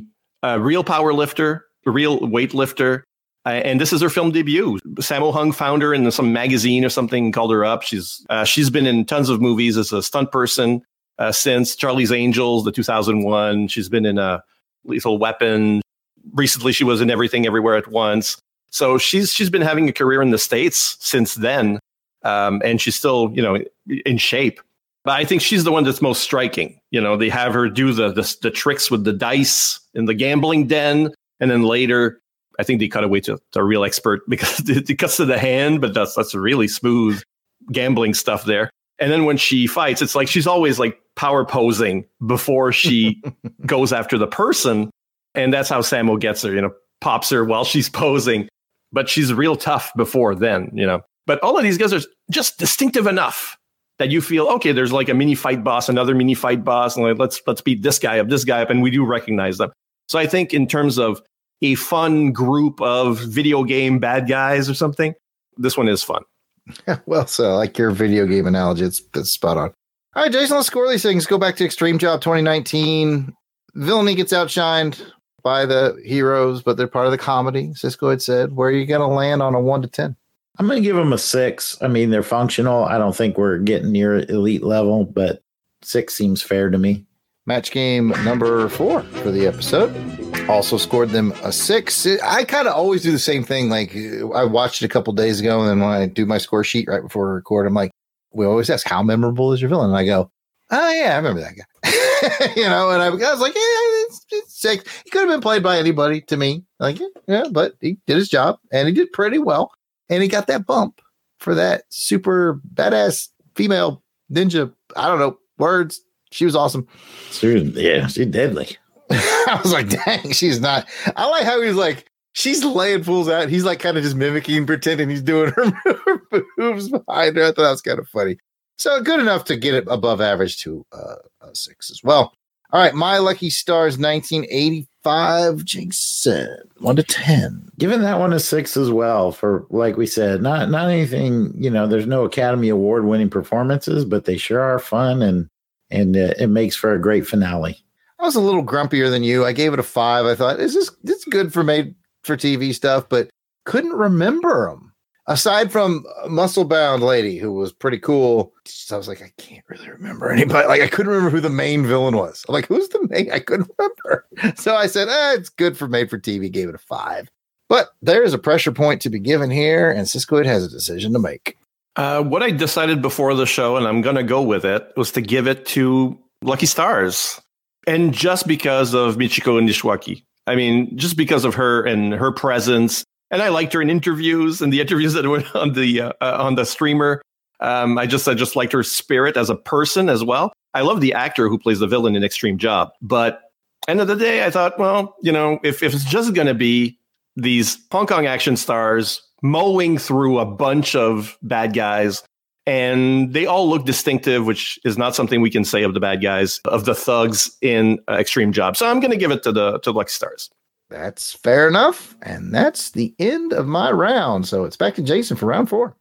a real power lifter, a real weightlifter. Uh, and this is her film debut. Sammo Hung found her in some magazine or something, called her up. She's uh, she's been in tons of movies as a stunt person uh, since Charlie's Angels, the two thousand one. She's been in a Lethal Weapon. Recently, she was in Everything Everywhere at Once. So she's she's been having a career in the States since then, um, and she's still, you know, in shape. But I think she's the one that's most striking. You know, they have her do the the, the tricks with the dice in the gambling den, and then later, I think they cut away to, to a real expert because it cuts to the hand, but that's that's really smooth gambling stuff there. And then when she fights, it's like she's always like power posing before she goes after the person. And that's how Sammo gets her, you know, pops her while she's posing. But she's real tough before then, you know. But all of these guys are just distinctive enough that you feel, okay, there's like a mini fight boss, another mini fight boss, and like, let's let's beat this guy up, this guy up, and we do recognize them. So I think in terms of a fun group of video game bad guys or something, this one is fun. Well, so I like your video game analogy. It's, it's spot on. All right, Jason, let's score these things. Go back to Extreme Job twenty nineteen. Villainy gets outshined by the heroes, but they're part of the comedy. Cisco had said, where are you going to land on a one to ten? I'm going to give them a six. I mean, they're functional. I don't think we're getting near elite level, but six seems fair to me. Match game number four for the episode. Also scored them a six. I kind of always do the same thing. Like, I watched it a couple days ago, and then when I do my score sheet right before we record, I'm like, we always ask, how memorable is your villain? And I go, oh, yeah, I remember that guy. You know, and I, I was like, yeah, it's, it's six. He could have been played by anybody to me. Like, yeah, yeah, but he did his job, and he did pretty well. And he got that bump for that super badass female ninja. I don't know, words. She was awesome. She was, yeah, she's deadly. I was like, dang, she's not. I like how he's like, she's laying fools out. He's like kind of just mimicking, pretending he's doing her moves behind her. I thought that was kind of funny. So good enough to get it above average to uh, a six as well. All right, My Lucky Stars nineteen eighty-five, Jason, one to ten. Giving that one a six as well for, like we said, not not anything, you know, there's no Academy Award winning performances, but they sure are fun, and and uh, it makes for a great finale. I was a little grumpier than you. I gave it a five. I thought, is this, this is good for made for T V stuff, but couldn't remember them. Aside from Muscle Bound Lady, who was pretty cool. So I was like, I can't really remember anybody. Like, I couldn't remember who the main villain was. I'm like, who's the main? I couldn't remember. So I said, eh, it's good for made for T V. Gave it a five. But there is a pressure point to be given here, and Siskoid has a decision to make. Uh, what I decided before the show, and I'm going to go with it, was to give it to Lucky Stars. And just because of Michiko Nishiwaki. I mean, just because of her and her presence. And I liked her in interviews, and the interviews that were on the uh, uh, on the streamer. Um, I just I just liked her spirit as a person as well. I love the actor who plays the villain in Extreme Job. But end of the day, I thought, well, you know, if, if it's just going to be these Hong Kong action stars mowing through a bunch of bad guys, and they all look distinctive, which is not something we can say of the bad guys, of the thugs in uh, Extreme Job. So I'm going to give it to the to Lucky Stars. That's fair enough. And that's the end of my round. So it's back to Jason for round four.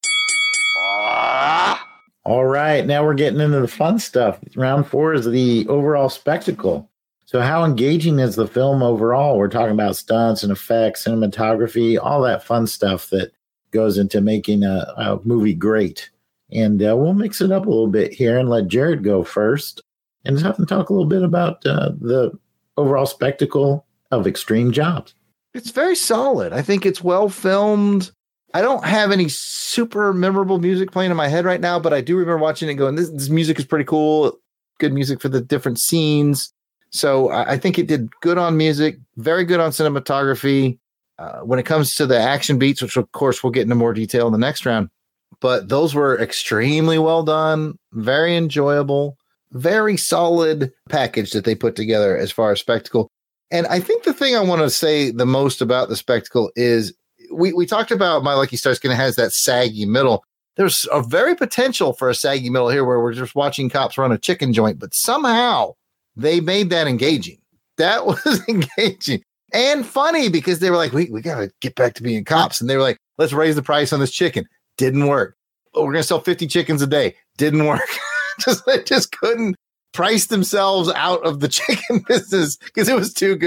All right. Now we're getting into the fun stuff. Round four is the overall spectacle. So how engaging is the film overall? We're talking about stunts and effects, cinematography, all that fun stuff that goes into making a, a movie great. And uh, we'll mix it up a little bit here and let Jared go first and have him talk a little bit about uh, the overall spectacle of Extreme Jobs. It's very solid. I think it's well filmed. I don't have any super memorable music playing in my head right now, but I do remember watching it going, this, this music is pretty cool. Good music for the different scenes. So I, I think it did good on music, very good on cinematography. Uh, when it comes to the action beats, which of course we'll get into more detail in the next round, but those were extremely well done, very enjoyable, very solid package that they put together as far as spectacle. And I think the thing I want to say the most about the spectacle is we, we talked about My Lucky Stars kind of has that saggy middle. There's a very potential for a saggy middle here where we're just watching cops run a chicken joint, but somehow they made that engaging. That was engaging and funny because they were like, we, we got to get back to being cops. And they were like, let's raise the price on this chicken. Didn't work. Oh, we're going to sell fifty chickens a day. Didn't work. just, they just couldn't price themselves out of the chicken business because it was too good.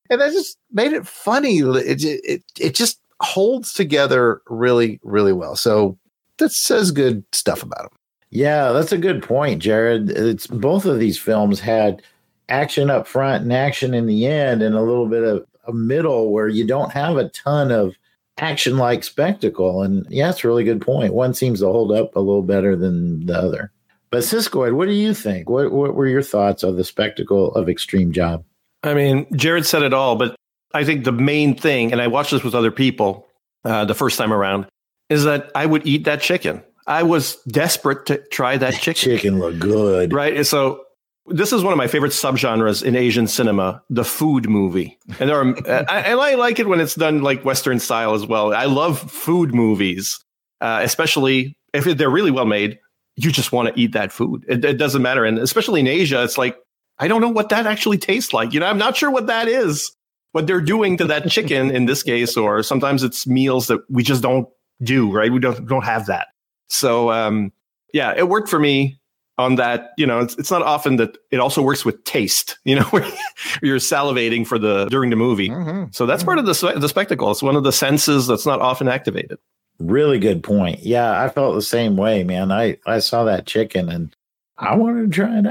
And that just made it funny. It, it, it just holds together really, really well. So that says good stuff about them. Yeah, that's a good point, Jared. It's both of these films had action up front and action in the end, and a little bit of a middle where you don't have a ton of action-like spectacle. And yeah, it's a really good point. One seems to hold up a little better than the other. But Siskoid, what do you think? What what were your thoughts of the spectacle of Extreme Job? I mean, Jared said it all, but I think the main thing, and I watched this with other people uh, the first time around, is that I would eat that chicken. I was desperate to try that chicken. Chicken looked good. Right. And so this is one of my favorite subgenres in Asian cinema, the food movie. And there are, I, and I like it when it's done like Western style as well. I love food movies, uh, especially if they're really well made. You just want to eat that food. It, it doesn't matter. And especially in Asia, it's like, I don't know what that actually tastes like. You know, I'm not sure what that is, what they're doing to that chicken in this case, or sometimes it's meals that we just don't do, right? We don't don't have that. So, um, yeah, it worked for me on that. You know, it's, it's not often that it also works with taste, you know, where you're salivating for the during the movie. Mm-hmm. So that's part of the, the spectacle. It's one of the senses that's not often activated. Really good point. Yeah, I felt the same way, man. I, I saw that chicken and I wanted to try it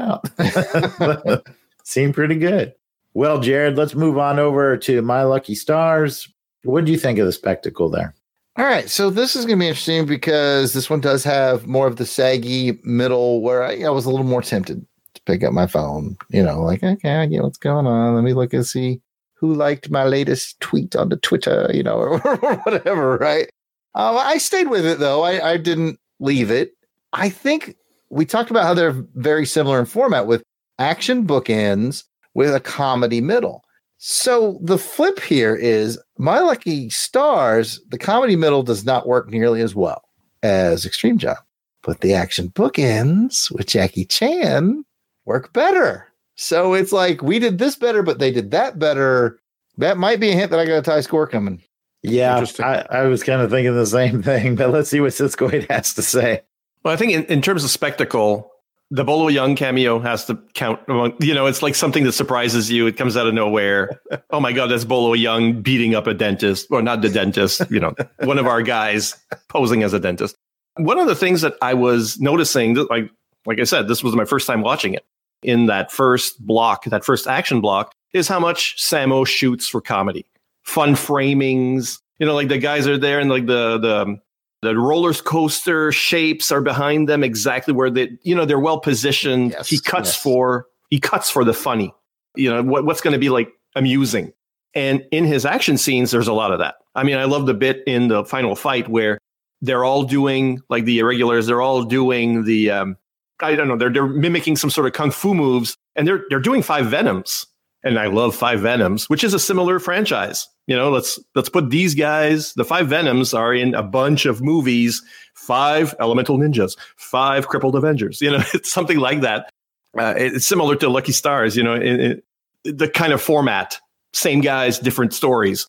out. Seemed pretty good. Well, Jared, let's move on over to My Lucky Stars. What do you think of the spectacle there? All right, so this is going to be interesting because this one does have more of the saggy middle where I, I was a little more tempted to pick up my phone. You know, like, okay, I get what's going on. Let me look and see who liked my latest tweet on the Twitter, you know, or, or whatever, right? Uh, I stayed with it, though. I, I didn't leave it. I think we talked about how they're very similar in format with action bookends with a comedy middle. So the flip here is My Lucky Stars, the comedy middle does not work nearly as well as Extreme Job, but the action bookends with Jackie Chan work better. So it's like we did this better, but they did that better. That might be a hint that I got a tie score coming. Yeah, I, I was kind of thinking the same thing, but let's see what Siskoid has to say. Well, I think in, in terms of spectacle, the Bolo Young cameo has to count. You know, it's like something that surprises you. It comes out of nowhere. Oh my God, that's Bolo Young beating up a dentist, or not the dentist, you know, one of our guys posing as a dentist. One of the things that I was noticing, like, like I said, this was my first time watching it in that first block, that first action block, is how much Sammo shoots for comedy. Fun framings, you know, like the guys are there and like the, the, The roller coaster shapes are behind them exactly where they, you know, they're well positioned. Yes, he cuts yes. for he cuts for the funny, you know, what, what's going to be like amusing. And in his action scenes, there's a lot of that. I mean, I love the bit in the final fight where they're all doing like the irregulars. They're all doing the um, I don't know. They're they're mimicking some sort of kung fu moves, and they're they're doing Five Venoms. And I love Five Venoms, which is a similar franchise. You know, let's let's put these guys. The Five Venoms are in a bunch of movies. Five Elemental Ninjas, five Crippled Avengers. You know, it's something like that. Uh, it's similar to Lucky Stars. You know, it, it, the kind of format. Same guys, different stories.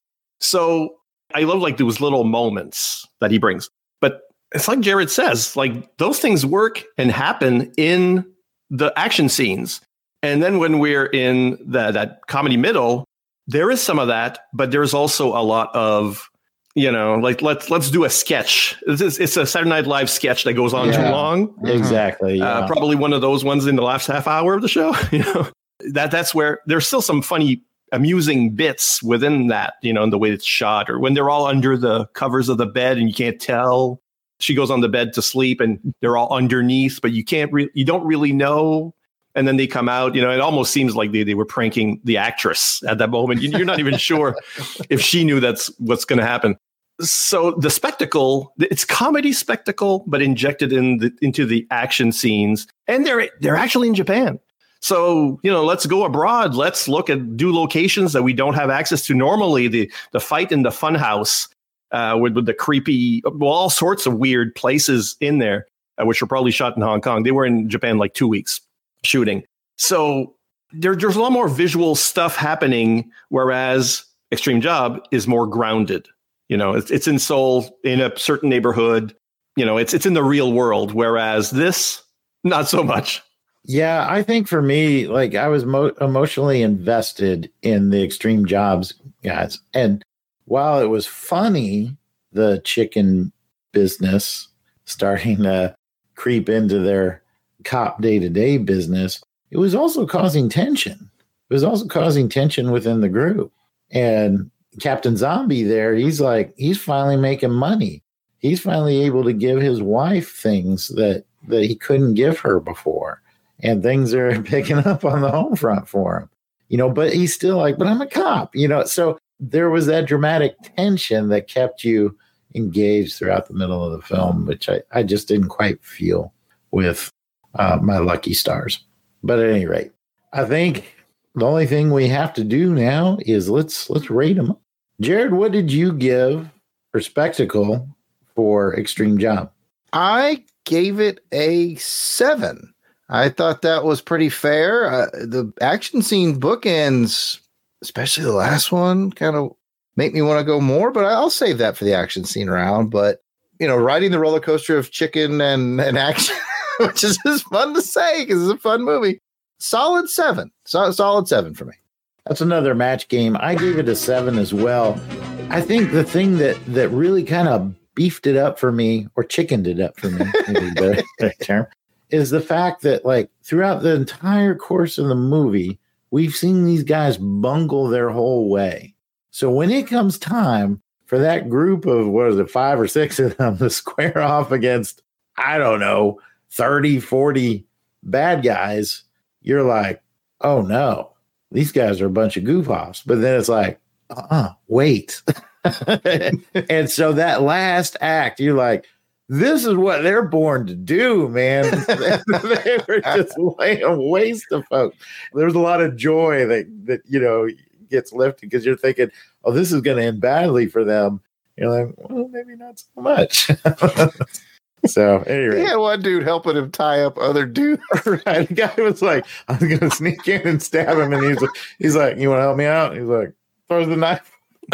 So I love like those little moments that he brings. But it's like Jared says, like those things work and happen in the action scenes. And then when we're in the, that comedy middle, there is some of that, but there's also a lot of, you know, like let's let's do a sketch. It's, it's a Saturday Night Live sketch that goes on yeah, too long. Exactly. Yeah. Uh, probably one of those ones in the last half hour of the show. You know, that that's where there's still some funny, amusing bits within that. You know, in the way it's shot, or when they're all under the covers of the bed and you can't tell. She goes on the bed to sleep and they're all underneath, but you can't re- you don't really know. And then they come out, you know, it almost seems like they, they were pranking the actress at that moment. You're not even sure if she knew that's what's going to happen. So the spectacle, it's comedy spectacle, but injected in the, into the action scenes. And they're they're actually in Japan. So, you know, let's go abroad. Let's look at do locations that we don't have access to normally. The the fight in the funhouse uh, with, with the creepy, well, all sorts of weird places in there, uh, which were probably shot in Hong Kong. They were in Japan like two weeks. Shooting. So there, there's a lot more visual stuff happening, whereas Extreme Job is more grounded. You know, it's, it's in Seoul, in a certain neighborhood. You know, it's it's in the real world, whereas this, not so much. Yeah, I think for me, like I was mo- emotionally invested in the Extreme Jobs guys. And while it was funny, the chicken business starting to creep into their cop day-to-day business, it was also causing tension. It was also causing tension within the group. And Captain Zombie there, he's like, he's finally making money. He's finally able to give his wife things that, that he couldn't give her before. And things are picking up on the home front for him, you know, but he's still like, but I'm a cop, you know. So there was that dramatic tension that kept you engaged throughout the middle of the film, which I, I just didn't quite feel with uh, My Lucky Stars. But at any rate, I think the only thing we have to do now is let's let's rate them. Jared, what did you give for spectacle for Extreme Job? I gave it a seven. I thought that was pretty fair. Uh, the action scene bookends, especially the last one, kind of make me want to go more, but I'll save that for the action scene round. But, you know, riding the roller coaster of chicken and, and action, which is just fun to say because it's a fun movie. Solid seven. So, solid seven for me. That's another match game. I gave it a seven as well. I think the thing that, that really kind of beefed it up for me, or chickened it up for me, maybe better, better term, is the fact that, like, throughout the entire course of the movie, we've seen these guys bungle their whole way. So when it comes time for that group of, what is it, five or six of them to square off against, I don't know, thirty, forty bad guys, you're like, oh no, these guys are a bunch of goof-offs. But then it's like, uh-uh, wait. And so that last act, you're like, this is what they're born to do, man. They were just laying waste to folks. There's a lot of joy that, that you know, gets lifted because you're thinking, oh, this is going to end badly for them. You're like, well, maybe not so much. So, anyway. He had one dude helping him tie up other dudes. Right. The guy was like, I was going to sneak in and stab him. And he's like, he's like, you want to help me out? He's like, throws the knife.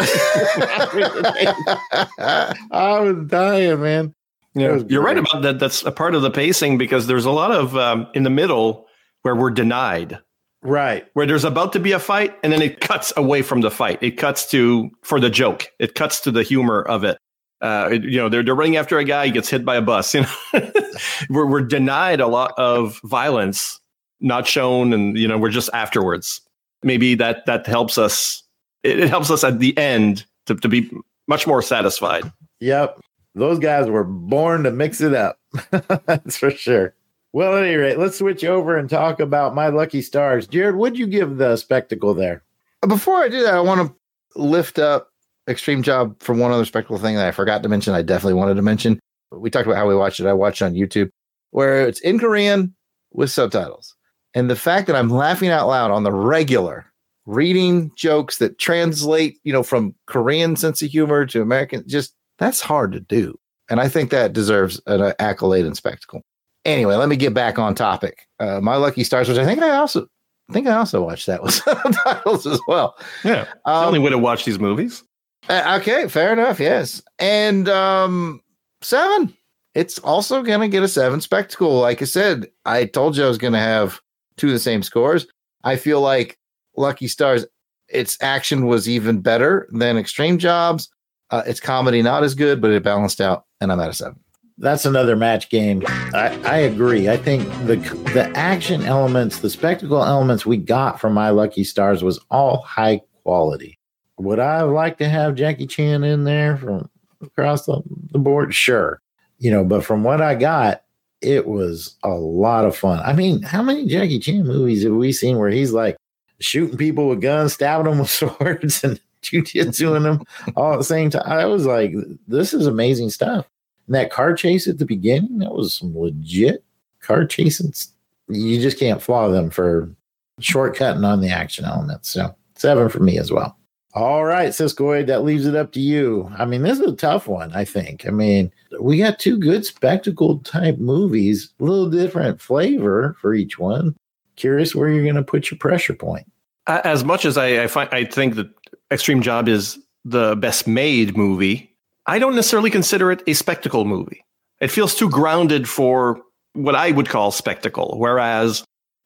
I was dying, man. Yeah, you're right about that. That's a part of the pacing because there's a lot of um, in the middle where we're denied. Right. Where there's about to be a fight and then it cuts away from the fight. It cuts to, for the joke, it cuts to the humor of it. Uh, it, you know, they're, they're running after a guy, he gets hit by a bus. You know, we're, we're denied a lot of violence, not shown. And, you know, we're just afterwards. Maybe that, that helps us. It, it helps us at the end to, to be much more satisfied. Yep. Those guys were born to mix it up. That's for sure. Well, at any rate, let's switch over and talk about My Lucky Stars. Jared, what'd you give the spectacle there? Before I do that, I want to lift up Extreme Job for one other spectacle thing that I forgot to mention. I definitely wanted to mention. We talked about how we watched it. I watched it on YouTube, where it's in Korean with subtitles. And the fact that I'm laughing out loud on the regular, reading jokes that translate, you know, from Korean sense of humor to American, just that's hard to do. And I think that deserves an accolade and spectacle. Anyway, let me get back on topic. Uh, My Lucky Stars, which I think I also I think I also watched that with subtitles as well. Yeah. Um, the only way to watch these movies. Uh, okay, fair enough. Yes. And um, seven. It's also going to get a seven spectacle. Like I said, I told you I was going to have two of the same scores. I feel like Lucky Stars, its action was even better than Extreme Jobs. Uh, its comedy not as good, but it balanced out, and I'm at a seven. That's another match game. I, I agree. I think the the action elements, the spectacle elements we got from My Lucky Stars was all high quality. Would I like to have Jackie Chan in there from across the, the board? Sure. You know, but from what I got, it was a lot of fun. I mean, how many Jackie Chan movies have we seen where he's like shooting people with guns, stabbing them with swords, and jiu-jitsuing them all at the same time? I was like, this is amazing stuff. And that car chase at the beginning, that was some legit car chasing. You just can't flaw them for shortcutting on the action elements. So seven for me as well. All right, Siskoid, that leaves it up to you. I mean, this is a tough one, I think. I mean, we got two good spectacle type movies, a little different flavor for each one. Curious where you're going to put your pressure point. As much as I, I find, I think that Extreme Job is the best made movie, I don't necessarily consider it a spectacle movie. It feels too grounded for what I would call spectacle. Whereas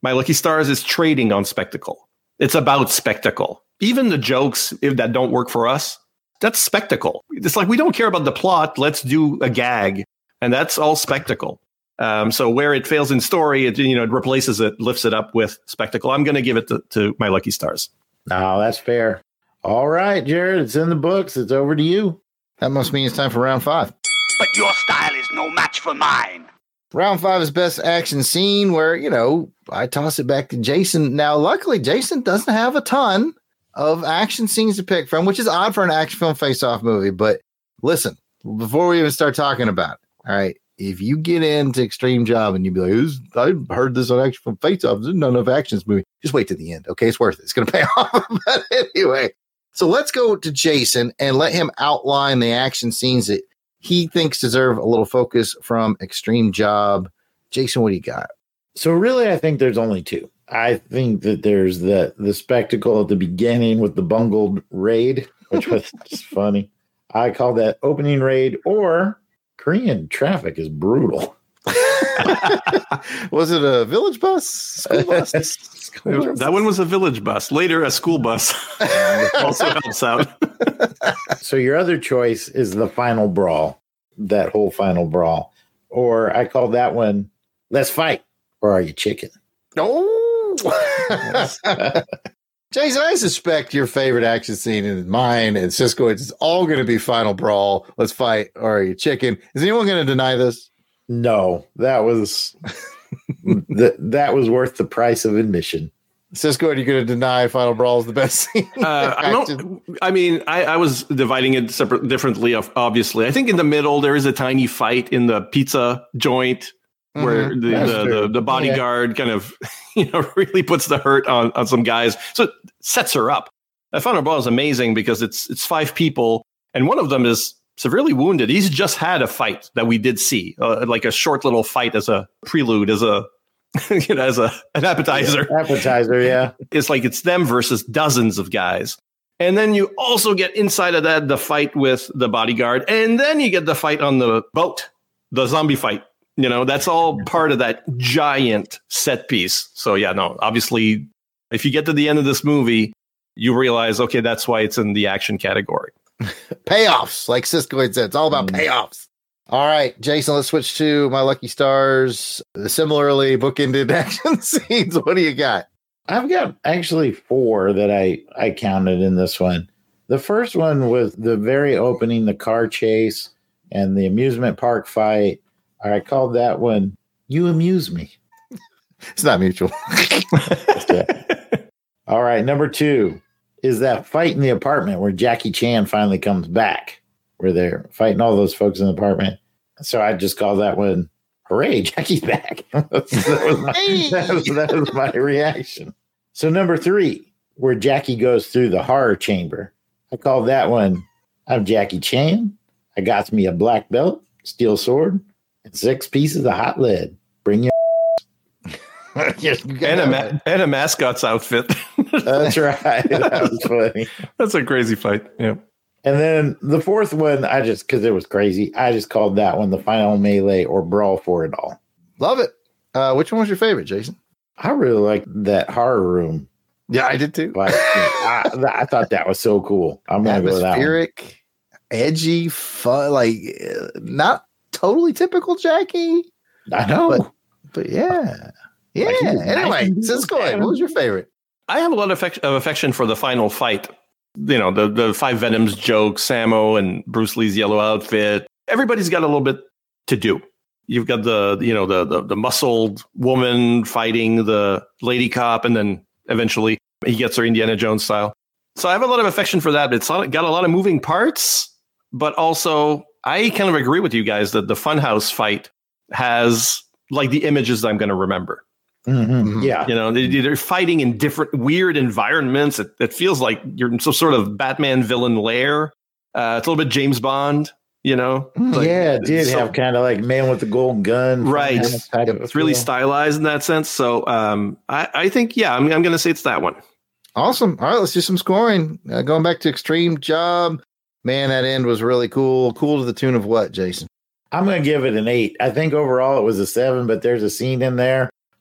My Lucky Stars is trading on spectacle. It's about spectacle. Even the jokes if that don't work for us, that's spectacle. It's like we don't care about the plot. Let's do a gag, and that's all spectacle. Um, so where it fails in story, it you know it replaces it, lifts it up with spectacle. I'm going to give it to, to My Lucky Stars. No, that's fair. All right, Jared, it's in the books. It's over to you. That must mean it's time for round five. But your style is no match for mine. Round five is best action scene, where, you know, I toss it back to Jason. Now, luckily, Jason doesn't have a ton of action scenes to pick from, which is odd for an action film face-off movie. But listen, before we even start talking about it, all right, if you get into Extreme Job and you be like, I heard this on Action Film Face-Off, there's not enough actions movie, just wait to the end, okay? It's worth it. It's going to pay off. But anyway, so let's go to Jason and let him outline the action scenes that he thinks deserve a little focus from Extreme Job. Jason, what do you got? So really, I think there's only two. I think that there's the the spectacle at the beginning with the bungled raid, which was just funny. I call that opening raid, or Korean traffic is brutal. Was it a village bus? School bus? School bus? That one was a village bus. Later, a school bus also helps out. So your other choice is the final brawl, that whole final brawl. Or I call that one, let's fight, or are you chicken? Oh! Jason, I suspect your favorite action scene and mine and Cisco, it's all going to be final brawl, let's fight, or are you chicken? Is anyone going to deny this? No, that was that that was worth the price of admission. Cisco, are you going to deny Final Brawl is the best scene? Uh, I don't. I mean, I, I was dividing it separate, differently. Obviously, I think in the middle there is a tiny fight in the pizza joint where Mhm. the, That's the, true. the the bodyguard kind of you know really puts the hurt on on some guys. So it sets her up. That Final Brawl is amazing because it's it's five people and one of them is severely wounded. He's just had a fight that we did see, uh, like a short little fight as a prelude, as a you know, as a an appetizer. Yeah, appetizer, yeah. It's like it's them versus dozens of guys. And then you also get inside of that the fight with the bodyguard, and then you get the fight on the boat, the zombie fight. You know, that's all part of that giant set piece. So yeah, no, obviously, if you get to the end of this movie, you realize, okay, that's why it's in the action category. Payoffs, like Cisco had said, it's all about payoffs. All right, Jason, let's switch to My Lucky Stars. Similarly, bookended action scenes. What do you got? I've got actually four that I, I counted in this one. The first one was the very opening, the car chase and the amusement park fight. I called that one, You Amuse Me. It's not mutual. All right, number two is that fight in the apartment where Jackie Chan finally comes back, where they're fighting all those folks in the apartment. So I just call that one, hooray, Jackie's back. that, was my, that, was, that was my reaction. So number three, where Jackie goes through the horror chamber. I call that one, I'm Jackie Chan. I got me a black belt, steel sword, and six pieces of hot lead. Bring your and, a ma- and a mascot's outfit. That's right. That was funny. That's a crazy fight. Yeah. And then the fourth one, I just, because it was crazy, I just called that one the final melee or brawl for it all. Love it. Uh, which one was your favorite, Jason? I really liked that horror room. Yeah, I did too. But I, I thought that was so cool. I'm going to go with that one. Atmospheric, edgy, fun, like uh, not totally typical Jackie. I know. But, but yeah. Yeah. Like, anyway, Cisco, what was your favorite? I have a lot of, affec- of affection for the final fight. You know, the, the Five Venoms joke, Sammo and Bruce Lee's yellow outfit. Everybody's got a little bit to do. You've got the, you know, the, the, the muscled woman fighting the lady cop, and then eventually he gets her Indiana Jones style. So I have a lot of affection for that. It's got a lot of moving parts, but also I kind of agree with you guys that the Funhouse fight has like the images that I'm going to remember. Mm-hmm. Yeah. You know, they, they're fighting in different weird environments. It, it feels like you're in some sort of Batman villain lair. Uh, it's a little bit James Bond, you know? Like, yeah, it did so, have kind of like Man with the Golden Gun. Right. Type of it's really feel. stylized in that sense. So um, I, I think, yeah, I'm, I'm going to say it's that one. Awesome. All right, let's do some scoring. Uh, going back to Extreme Job. Man, that end was really cool. Cool to the tune of what, Jason? I'm going to give it an eight. I think overall it was a seven, but there's a scene in there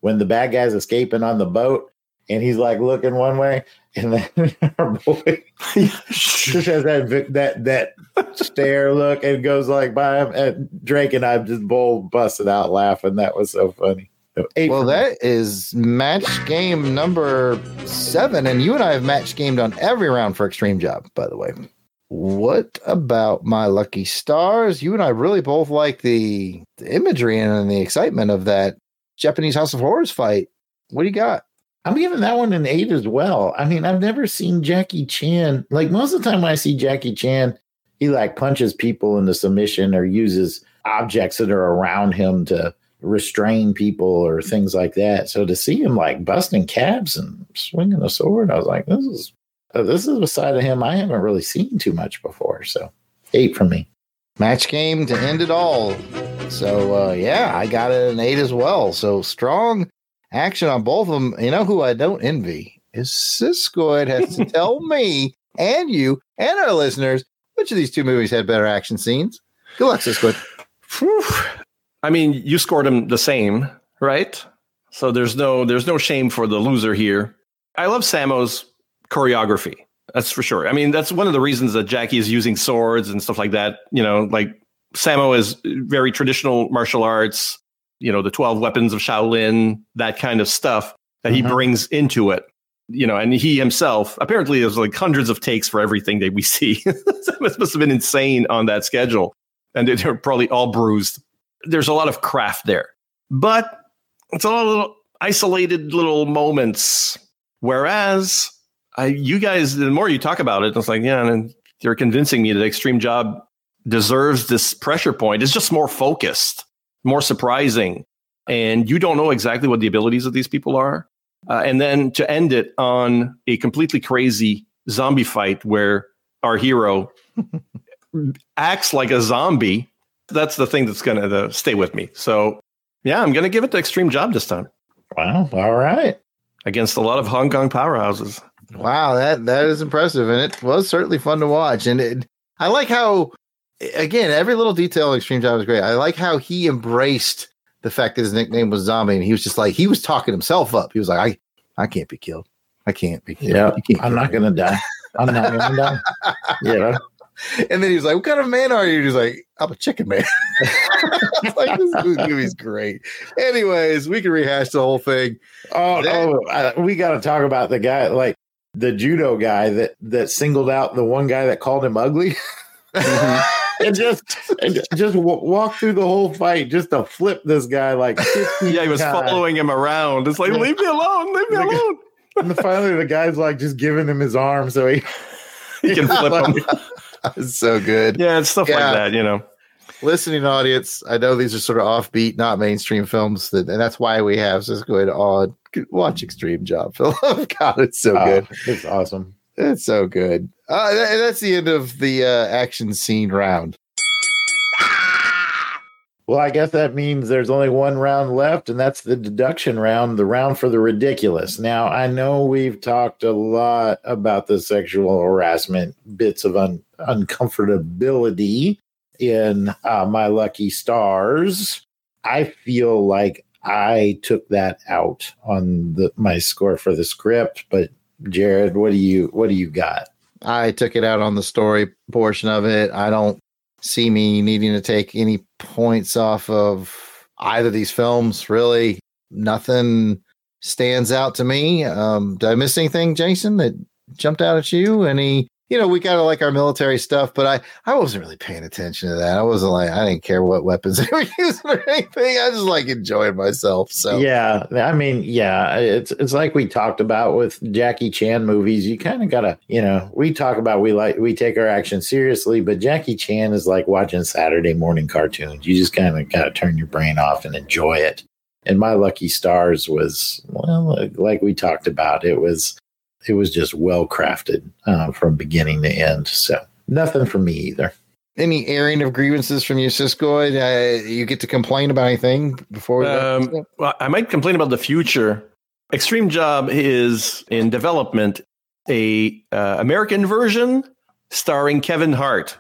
when the bad guy's escaping on the boat and he's like looking one way, and then our boy just has that that that stare look and goes like by him. And Drake and I just both busted out laughing. That was so funny. So well, that is match game number seven, and you and I have match gamed on every round for Extreme Job, by the way. What about My Lucky Stars? You and I really both like the, the imagery and the excitement of that Japanese House of Horrors fight. What do you got? I'm giving that one an eight as well. I mean, I've never seen Jackie Chan. Like, most of the time when I see Jackie Chan, he like punches people into submission or uses objects that are around him to restrain people or things like that. So to see him like busting cabs and swinging a sword, I was like, this is uh, this is a side of him I haven't really seen too much before. So eight for me. Match game to end it all. So uh, yeah, I got it an eight as well. So strong action on both of them. You know who I don't envy is Siskoid has to tell me and you and our listeners which of these two movies had better action scenes. Good luck, Siskoid. I mean, you scored them the same, right? So there's no there's no shame for the loser here. I love Sammo's choreography. That's for sure. I mean, that's one of the reasons that Jackie is using swords and stuff like that. You know, like Sammo is very traditional martial arts, you know, the twelve weapons of Shaolin, that kind of stuff that he mm-hmm. brings into it. You know, and he himself, apparently there's like hundreds of takes for everything that we see. It must have been insane on that schedule. And they're probably all bruised. There's a lot of craft there, but it's a lot of little isolated little moments. Whereas I, you guys, the more you talk about it, it's like, yeah, and you're convincing me that Extreme Job deserves this pressure point. It's just more focused, more surprising. And you don't know exactly what the abilities of these people are. Uh, and then to end it on a completely crazy zombie fight where our hero acts like a zombie. That's the thing that's going to uh, stay with me. So, yeah, I'm going to give it to Extreme Job this time. Wow. All right. Against a lot of Hong Kong powerhouses. Wow, that that is impressive. And it was certainly fun to watch. And it, I like how, again, every little detail of Extreme Job was great. I like how he embraced the fact that his nickname was Zombie. And he was just like, he was talking himself up. He was like, I, I can't be killed. I can't be killed. Yeah, can't I'm not going to die. I'm not going to die. Yeah. And then he was like, what kind of man are you? He's like, I'm a chicken man. Like, this movie's great. Anyways, we can rehash the whole thing. Oh, then, oh uh, we got to talk about the guy, like the judo guy that, that singled out the one guy that called him ugly. Mm-hmm. and just and just w- walk through the whole fight just to flip this guy like yeah, he was times. Following him around. It's like, yeah. leave me alone, leave me the alone. Guy, and finally the guy's like just giving him his arm so he, he can flip him. It's so good. Yeah, it's stuff yeah. like that, you know. Listening audience, I know these are sort of offbeat, not mainstream films, that, and that's why we have Siskoid on. Watch Extreme Job, Phil. God, it's so oh, good. It's awesome. It's so good. Uh, and that's the end of the uh, action scene round. Well, I guess that means there's only one round left, and that's the deduction round, the round for the ridiculous. Now, I know we've talked a lot about the sexual harassment, bits of un- uncomfortability in uh, My Lucky Stars. I feel like I took that out on the, my score for the script, but Jared, what do you what do you got? I took it out on the story portion of it. I don't see me needing to take any points off of either of these films. Really, nothing stands out to me. Um, did I miss anything, Jason, that jumped out at you? Any, you know, we got to like our military stuff, but I, I wasn't really paying attention to that. I wasn't like, I didn't care what weapons they were using or anything. I just like enjoying myself. So yeah, I mean, yeah, it's it's like we talked about with Jackie Chan movies. You kind of gotta, you know, we talk about we like we take our action seriously, but Jackie Chan is like watching Saturday morning cartoons. You just kind of gotta turn your brain off and enjoy it. And My Lucky Stars was, well, like we talked about, it was. It was just well crafted uh, from beginning to end. So nothing for me either. Any airing of grievances from you, Siskoid? Uh, you get to complain about anything before we um, go? Well, I might complain about the future. Extreme Job is in development a uh, American version starring Kevin Hart.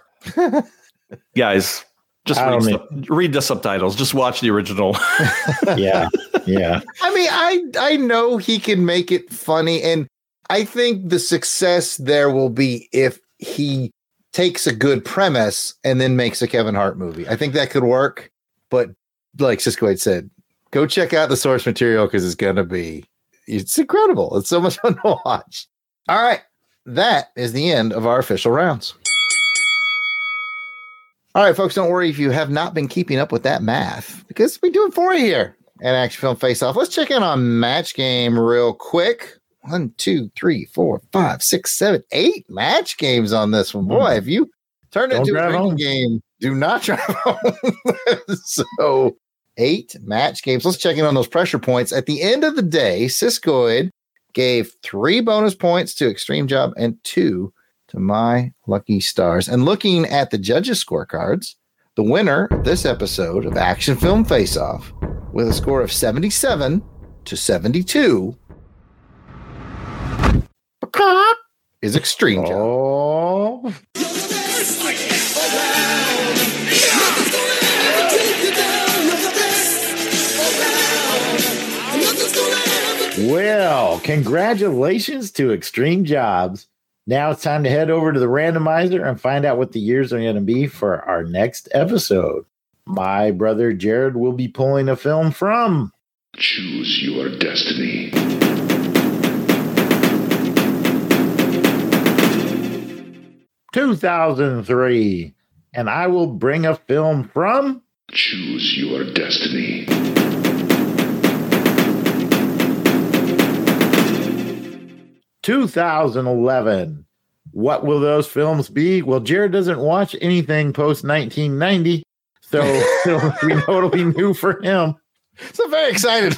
Guys, just read, sub- read the subtitles. Just watch the original. Yeah. Yeah. I mean, I I know he can make it funny, and I think the success there will be if he takes a good premise and then makes a Kevin Hart movie. I think that could work, but like Cisco had said, go check out the source material because it's gonna be it's incredible. It's so much fun to watch. All right, that is the end of our official rounds. All right, folks, don't worry if you have not been keeping up with that math, because we do it for you here at Action Film Face Off. Let's check in on Match Game real quick. One, two, three, four, five, six, seven, eight match games on this one. Boy, if you turn it into a drinking game, do not drive home. So, eight match games. Let's check in on those pressure points. At the end of the day, Siskoid gave three bonus points to Extreme Job and two to My Lucky Stars. And looking at the judges' scorecards, the winner of this episode of Action Film Face Off with a score of seventy-seven to seventy-two is Extreme Job. Oh. Well, congratulations to Extreme Jobs. Now it's time to head over to the randomizer and find out what the years are going to be for our next episode. My brother Jared will be pulling a film from Choose Your Destiny. two thousand three, and I will bring a film from Choose Your Destiny. two thousand eleven. What will those films be? Well, Jared doesn't watch anything post nineteen ninety, so we know it'll be new for him. So very excited.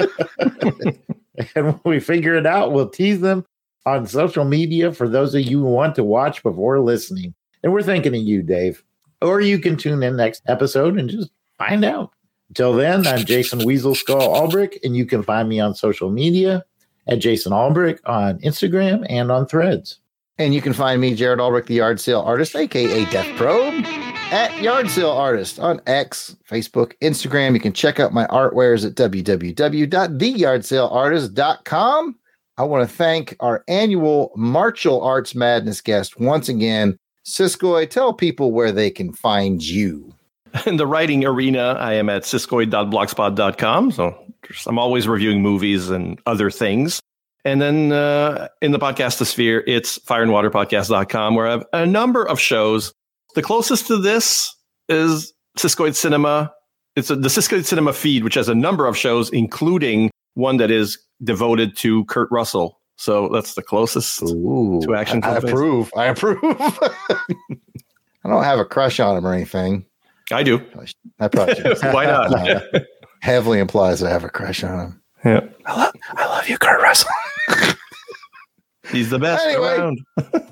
And when we figure it out, we'll tease them on social media for those of you who want to watch before listening. And we're thinking of you, Dave. Or you can tune in next episode and just find out. Until then, I'm Jason Weasel Skull Albrecht, and you can find me on social media at Jason Albrecht on Instagram and on Threads. And you can find me, Jared Albrecht, the Yard Sale Artist, a k a. Death Probe, at Yard Sale Artist on X, Facebook, Instagram. You can check out my artwares at w w w dot the yard sale artist dot com. I want to thank our annual Martial Arts Madness guest once again. Siskoid, tell people where they can find you. In the writing arena, I am at siskoid dot blogspot dot com. So I'm always reviewing movies and other things. And then uh, in the podcastosphere, it's fire and water podcast dot com, where I have a number of shows. The closest to this is Siskoid Cinema. It's a, the Siskoid Cinema feed, which has a number of shows, including one that is devoted to Kurt Russell. So that's the closest Ooh, to Action I, I approve. I approve. I don't have a crush on him or anything. I do. I probably should. Why not? uh, heavily implies that I have a crush on him. Yeah. I love, I love you, Kurt Russell. He's the best Anyway. around.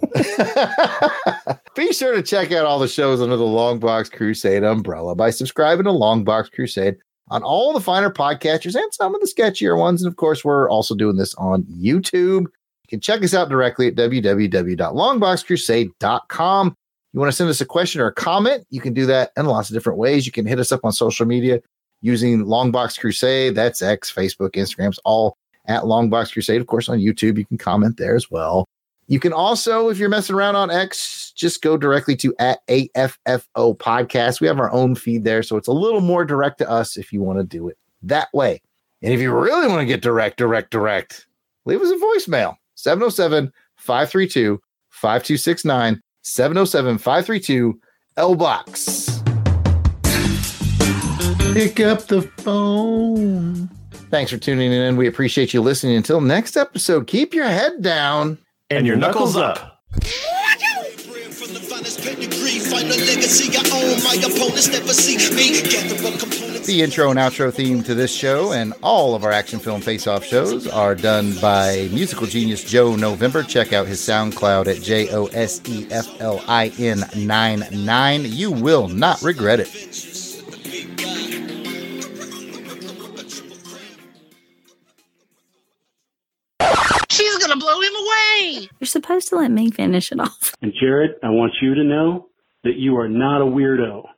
Be sure to check out all the shows under the Longbox Crusade umbrella by subscribing to Longbox Crusade on all the finer podcatchers and some of the sketchier ones. And of course, we're also doing this on YouTube. You can check us out directly at w w w dot longbox crusade dot com. You want to send us a question or a comment, you can do that in lots of different ways. You can hit us up on social media using Longbox Crusade. That's X, Facebook, Instagrams, all at Longbox Crusade. Of course, on YouTube, you can comment there as well. You can also, if you're messing around on X, just go directly to at A F F O Podcast. We have our own feed there, so it's a little more direct to us if you want to do it that way. And if you really want to get direct, direct, direct, leave us a voicemail. seven oh seven, five three two, five two six nine, seven oh seven, five three two, L box. Pick up the phone. Thanks for tuning in. We appreciate you listening. Until next episode, keep your head down and, and your knuckles, knuckles up. up. The intro and outro theme to this show and all of our Action Film Face-Off shows are done by musical genius Joe November. Check out his SoundCloud at J O S E F L I N nine nine. You will not regret it. She's gonna blow him away. You're supposed to let me finish it off. And Jared, I want you to know that you are not a weirdo.